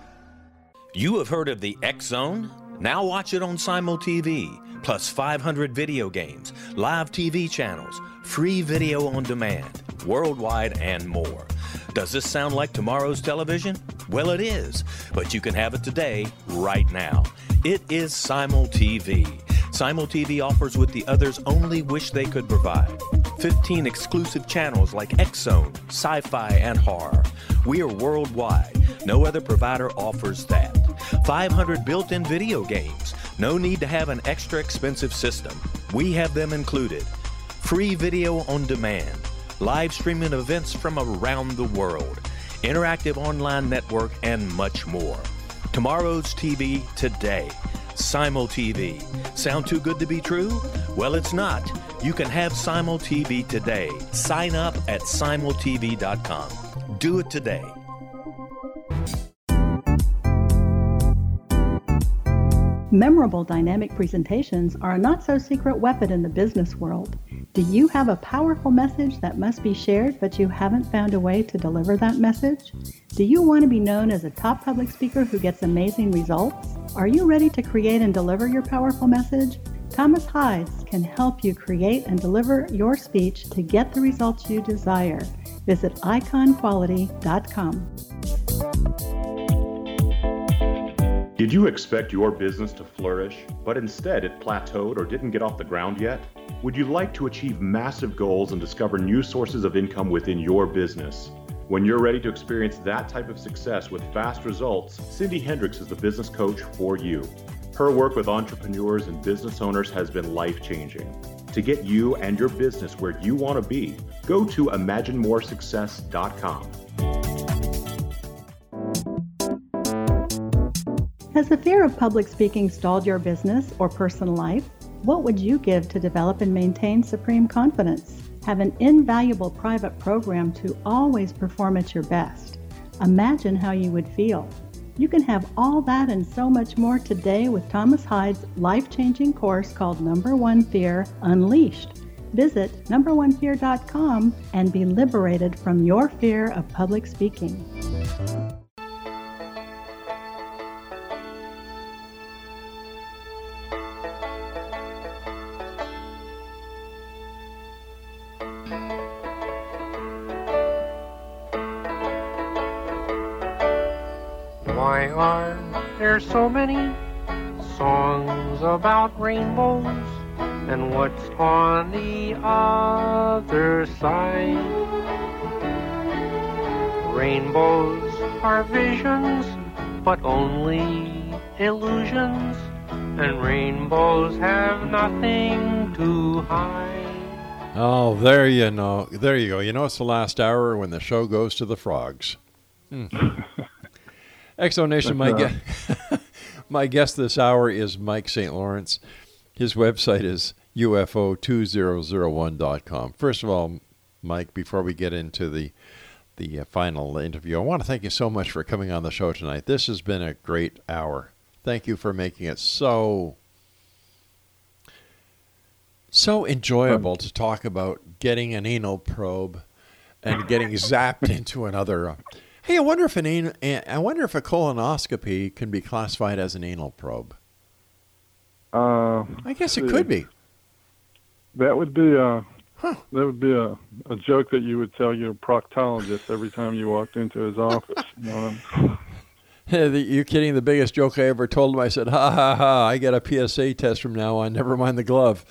You have heard of the X Zone? Now watch it on Simul T V, plus five hundred video games, live T V channels, free video on demand, worldwide, and more. Does this sound like tomorrow's television? Well, it is, but you can have it today, right now. It is Simul T V. Simul T V offers what the others only wish they could provide. fifteen exclusive channels like X Zone, Sci-Fi, and Horror. We are worldwide. No other provider offers that. five hundred built-in video games. No need to have an extra expensive system. We have them included. Free video on demand. Live streaming events from around the world. Interactive online network, and much more. Tomorrow's T V today. Simul T V. Sound too good to be true? Well, it's not. You can have Simul T V today. Sign up at simul t v dot com. Do it today. Memorable dynamic presentations are a not-so-secret weapon in the business world. Do you have a powerful message that must be shared, but you haven't found a way to deliver that message? Do you want to be known as a top public speaker who gets amazing results? Are you ready to create and deliver your powerful message? Thomas Hides can help you create and deliver your speech to get the results you desire. Visit icon quality dot com. Did you expect your business to flourish, but instead it plateaued or didn't get off the ground yet? Would you like to achieve massive goals and discover new sources of income within your business? When you're ready to experience that type of success with fast results, Cindy Hendricks is the business coach for you. Her work with entrepreneurs and business owners has been life-changing. To get you and your business where you want to be, go to imagine more success dot com. Has the fear of public speaking stalled your business or personal life? What would you give to develop and maintain supreme confidence? Have an invaluable private program to always perform at your best. Imagine how you would feel. You can have all that and so much more today with Thomas Hides' life-changing course called Number One Fear Unleashed. Visit number one fear dot com and be liberated from your fear of public speaking. Why are there so many songs about rainbows? And what's on the other side? Rainbows are visions, but only illusions. And rainbows have nothing to hide. Oh, there you know. There you go. You know it's the last hour when the show goes to the frogs. Hmm. Exo Nation, my, gue- my guest this hour is Mike Saint Lawrence. His website is U F O two thousand one dot com. First of all, Mike, before we get into the the uh, final interview, I want to thank you so much for coming on the show tonight. This has been a great hour. Thank you for making it so so enjoyable to talk about getting an anal probe and getting zapped into another. Uh, hey, I wonder if an an- I wonder if a colonoscopy can be classified as an anal probe. Uh, I guess it see. could be. That would be a huh. that would be a, a joke that you would tell your proctologist every time you walked into his office. You know what I'm You're kidding. The biggest joke I ever told him, I said, ha, ha, ha, I get a P S A test from now on. Never mind the glove.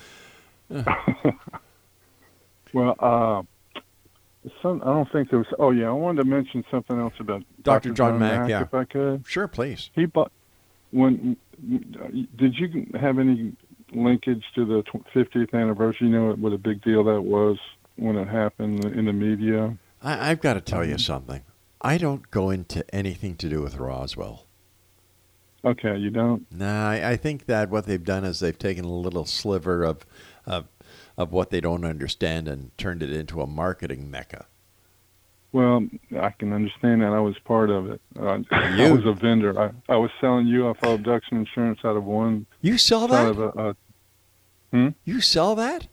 Well, uh, some, I don't think there was, oh yeah, I wanted to mention something else about Doctor Doctor John John Mack, Mack, yeah. if I could. Sure, please. He bought, when, did you have any linkage to the fiftieth anniversary? You know what a big deal that was when it happened in the media? I, I've got to tell you something. I don't go into anything to do with Roswell. Okay, you don't? Nah, I, I think that what they've done is they've taken a little sliver of, of of what they don't understand and turned it into a marketing mecca. Well, I can understand that. I was part of it. Uh, I You? was a vendor. I, I was selling U F O abduction insurance out of one. You sell out that? Of a, a, hmm? You sell that?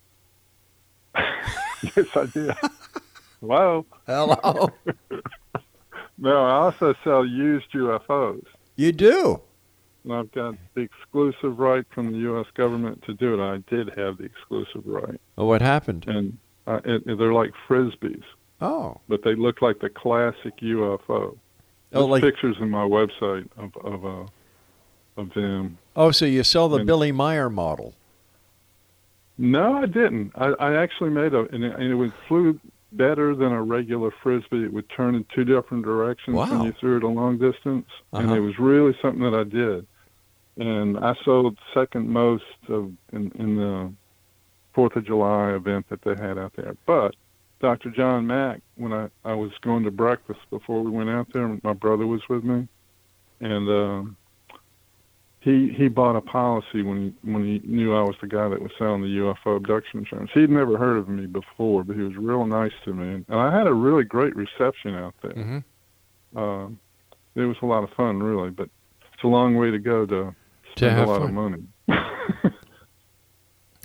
Yes, I did. Hello? Hello? No, I also sell used U F Os. You do? And I've got the exclusive right from the U S government to do it. I did have the exclusive right. Well, what happened? And uh, it, they're like Frisbees. Oh. But they look like the classic U F O. Oh, There's like pictures in my website of of, uh, of them. Oh, so you sell the And- Billy Meyer model? No, I didn't. I, I actually made a, and it, and it would flew better than a regular Frisbee. It would turn in two different directions Wow. when you threw it a long distance. And Uh-huh. it was really something that I did. And I sold second most of in, in the Fourth of July event that they had out there. But Doctor John Mack, when I, I was going to breakfast before we went out there, my brother was with me, and um, he he bought a policy when he, when he knew I was the guy that was selling the U F O abduction insurance. He'd never heard of me before, but he was real nice to me, and I had a really great reception out there. Mm-hmm. Uh, it was a lot of fun, really, but it's a long way to go to spend have a lot fun. of money.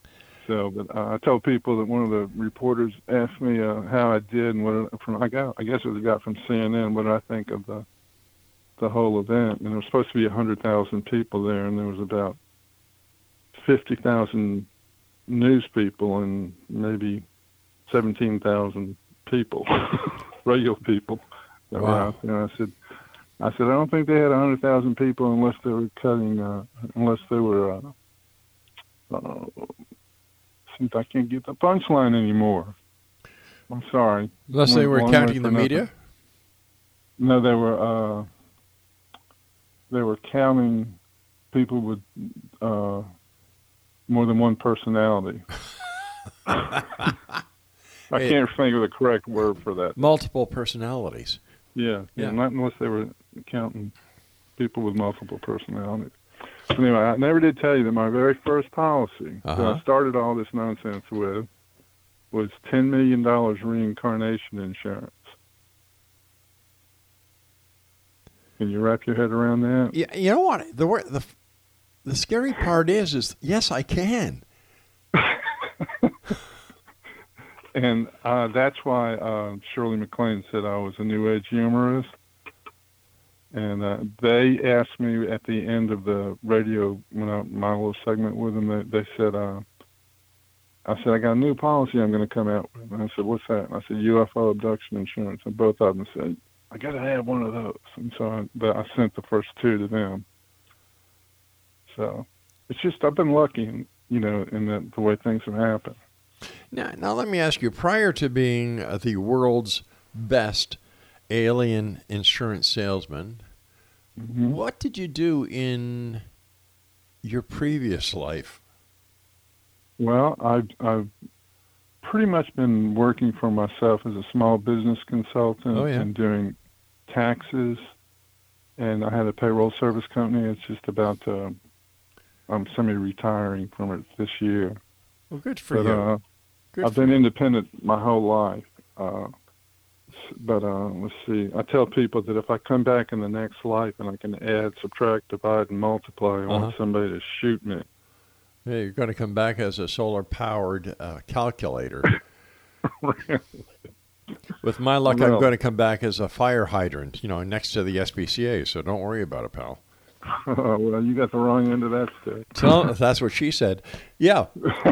So, but uh, I told people that one of the reporters asked me uh, how I did and what from I got. I guess it was a guy from C N N. What did I think of the the whole event? And there was supposed to be a hundred thousand people there, and there was about fifty thousand news people and maybe seventeen thousand people, regular people that Wow. were out there. And I said, I said, I don't think they had a hundred thousand people unless they were cutting, uh, unless they were. Uh, uh, since I can't get the punchline anymore. I'm sorry. Unless they One- were one counting word the for media? nothing. No, they were. Uh, they were counting people with uh, more than one personality. I Hey. can't think of the correct word for that. Multiple personalities. Yeah, yeah, Yeah. not unless they were counting people with multiple personalities. So anyway, I never did tell you that my very first policy that Uh-huh. I started all this nonsense with was ten million dollars reincarnation insurance. Can you wrap your head around that? Yeah, you know what? The wor- the the scary part is, is yes, I can. And uh, that's why uh, Shirley MacLaine said I was a New Age humorist. And uh, they asked me at the end of the radio, when I, my little segment with them, they, they said, uh, I said, I got a new policy I'm going to come out with. And I said, what's that? And I said, U F O abduction insurance. And both of them said, I got to have one of those. And so I, but I sent the first two to them. So it's just, I've been lucky, you know, in the, the way things have happened. Now, now let me ask you, prior to being uh, the world's best alien insurance salesman, Mm-hmm. what did you do in your previous life? Well, I've, I've pretty much been working for myself as a small business consultant Oh, yeah. and doing taxes. And I had a payroll service company. It's just about, uh, I'm semi-retiring from it this year. Well, good for but, you. Uh, Good I've for been you. independent my whole life. Uh, s- but uh, let's see. I tell people that if I come back in the next life and I can add, subtract, divide, and multiply, I want Uh-huh. somebody to shoot me. Yeah, you're going to come back as a solar-powered uh, calculator. With my luck, I'm Well- going to come back as a fire hydrant, you know, next to the S P C A, so don't worry about it, pal. Well, you got the wrong end of that stick. So that's what she said. Yeah.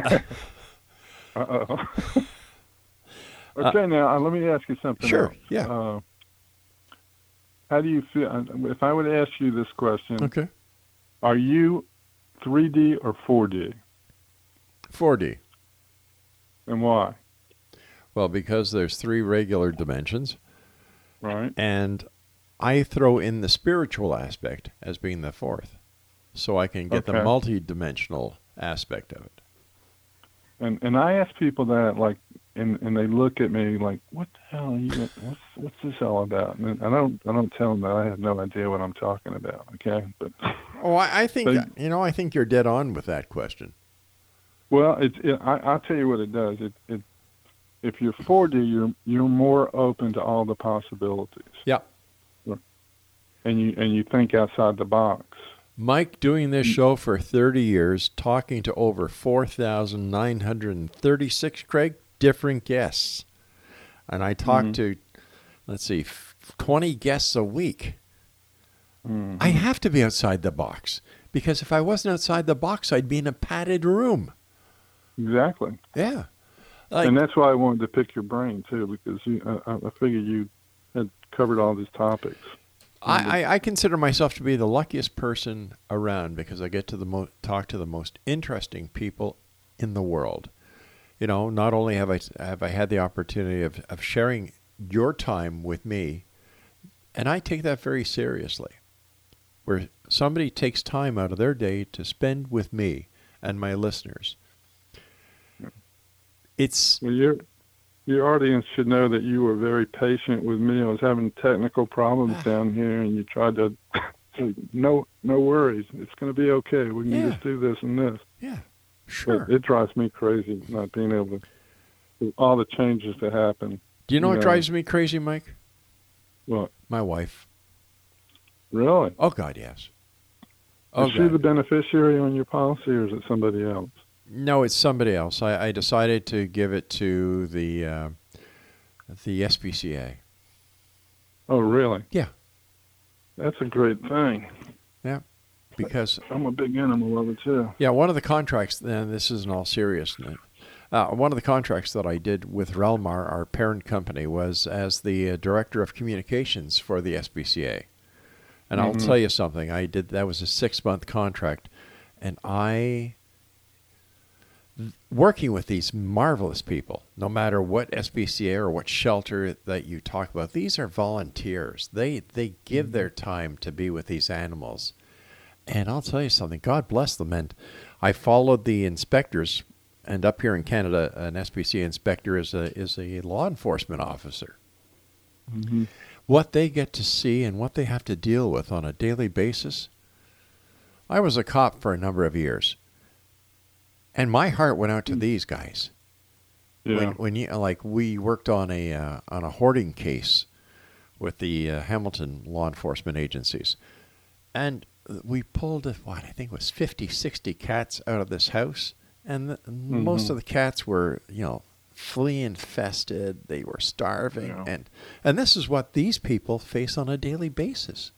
Uh-oh. Okay, now uh, let me ask you something. Sure, else. yeah. Uh, how do you feel? uh, If I would ask you this question, Okay. are you three D or four D, four D. and why? Well, because there's three regular dimensions. Right. And I throw in the spiritual aspect as being the fourth. So I can get the Okay. multi-dimensional aspect of it. And and I ask people that, like, and and they look at me like, what the hell are you? What's what's this all about? And I don't I don't tell them that I have no idea what I'm talking about. Okay, but Oh, I, I think, But- you know, I think you're dead on with that question. well, it's it, I I'll tell you what it does. It it if you're four D, you're you're more open to all the possibilities. Yeah. And you and you think outside the box. Mike, doing this show for thirty years, talking to over four thousand nine hundred thirty-six, Craig, different guests. And I talk Mhm. to, let's see, f- twenty guests a week. Mhm. I have to be outside the box, because if I wasn't outside the box, I'd be in a padded room. Exactly. Yeah. Like, And that's why I wanted to pick your brain too, because you, I, I figured you had covered all these topics. I, I, I consider myself to be the luckiest person around, because I get to the mo- talk to the most interesting people in the world. You know, not only have I have I had the opportunity of, of sharing your time with me, and I take that very seriously, where somebody takes time out of their day to spend with me and my listeners. It's Well, your your audience should know that you were very patient with me. I was having technical problems down here, and you tried to say, "No, no worries. It's going to be okay. We can Yeah. just do this and this." Yeah, sure. But it drives me crazy not being able to. With all the changes that happen. Do you know what drives me crazy, Mike? What? My wife. Really? Oh God, yes. Oh Is she God. the beneficiary on your policy, or is it somebody else? No, it's somebody else. I, I decided to give it to the uh, the S P C A. Oh, really? Yeah. That's a great thing. Yeah, because I'm a big animal lover too. Yeah, one of the contracts, and this is in all seriousness, uh, one of the contracts that I did with Relmar, our parent company, was as the uh, director of communications for the S P C A. And Mhm. I'll tell you something. I did that was a six-month contract, and I, working with these marvelous people, no matter what S P C A or what shelter that you talk about, these are volunteers. They they give their time to be with these animals. And I'll tell you something, God bless them. And I followed the inspectors, and up here in Canada, an S P C A inspector is a is a law enforcement officer. Mm-hmm. What they get to see and what they have to deal with on a daily basis. I was a cop for a number of years, and my heart went out to these guys. Yeah. When, when you like, we worked on a uh, on a hoarding case with the uh, Hamilton law enforcement agencies, and we pulled what I think was fifty, sixty cats out of this house, and the, Mm-hmm. most of the cats were, you know, flea infested. They were starving, Yeah. and and this is what these people face on a daily basis.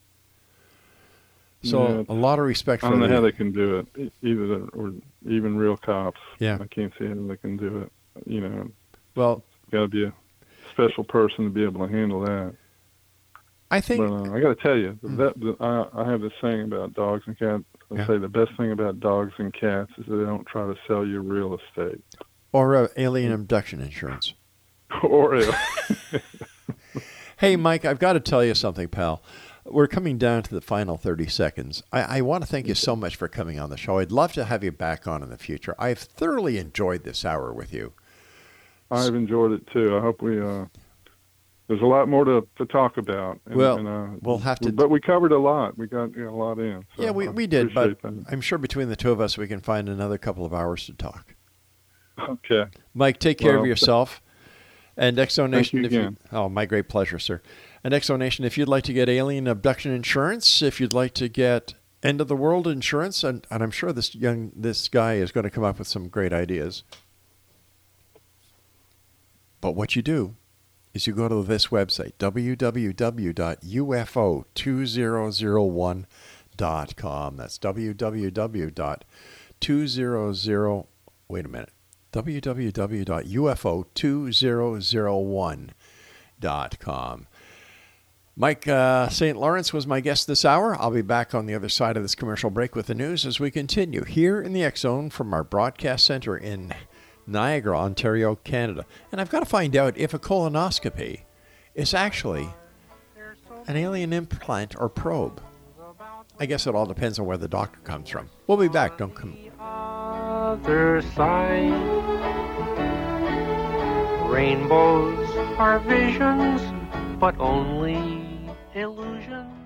So Yeah, a lot of respect I for don't know the, how they can do it, e- either the, or even real cops. Yeah. I can't see how they can do it. You know, well, got to be a special person to be able to handle that. I think. But, uh, I got to tell you, that, that I, I have this saying about dogs and cats. I Yeah. say the best thing about dogs and cats is that they don't try to sell you real estate. or uh, alien abduction insurance. or uh, Hey, Mike, I've got to tell you something, pal. We're coming down to the final thirty seconds. I, I want to thank you so much for coming on the show. I'd love to have you back on in the future. I've thoroughly enjoyed this hour with you. I've enjoyed it too. I hope we. Uh, there's a lot more to, to talk about. And, Well, and, uh, we'll have to- But we covered a lot. We got you know, a lot in. So yeah, we, I we did, but appreciate that. I'm sure between the two of us we can find another couple of hours to talk. Okay. Mike, take care Well, of yourself. And Exo Nation, you if you, again. oh, my great pleasure, sir. And Exo Nation, if you'd like to get alien abduction insurance, if you'd like to get end of the world insurance, and, and I'm sure this young this guy is going to come up with some great ideas. But what you do is you go to this website, w w w dot u f o two thousand one dot com. That's w w w dot two thousand, wait a minute, w w w dot u f o two thousand one dot com. Mike uh, Saint Lawrence was my guest this hour. I'll be back on the other side of this commercial break with the news as we continue here in the X Zone from our broadcast center in Niagara, Ontario, Canada. And I've got to find out if a colonoscopy is actually an alien implant or probe. I guess it all depends on where the doctor comes from. We'll be back. Don't come. Other side. Rainbows are visions, but only illusions.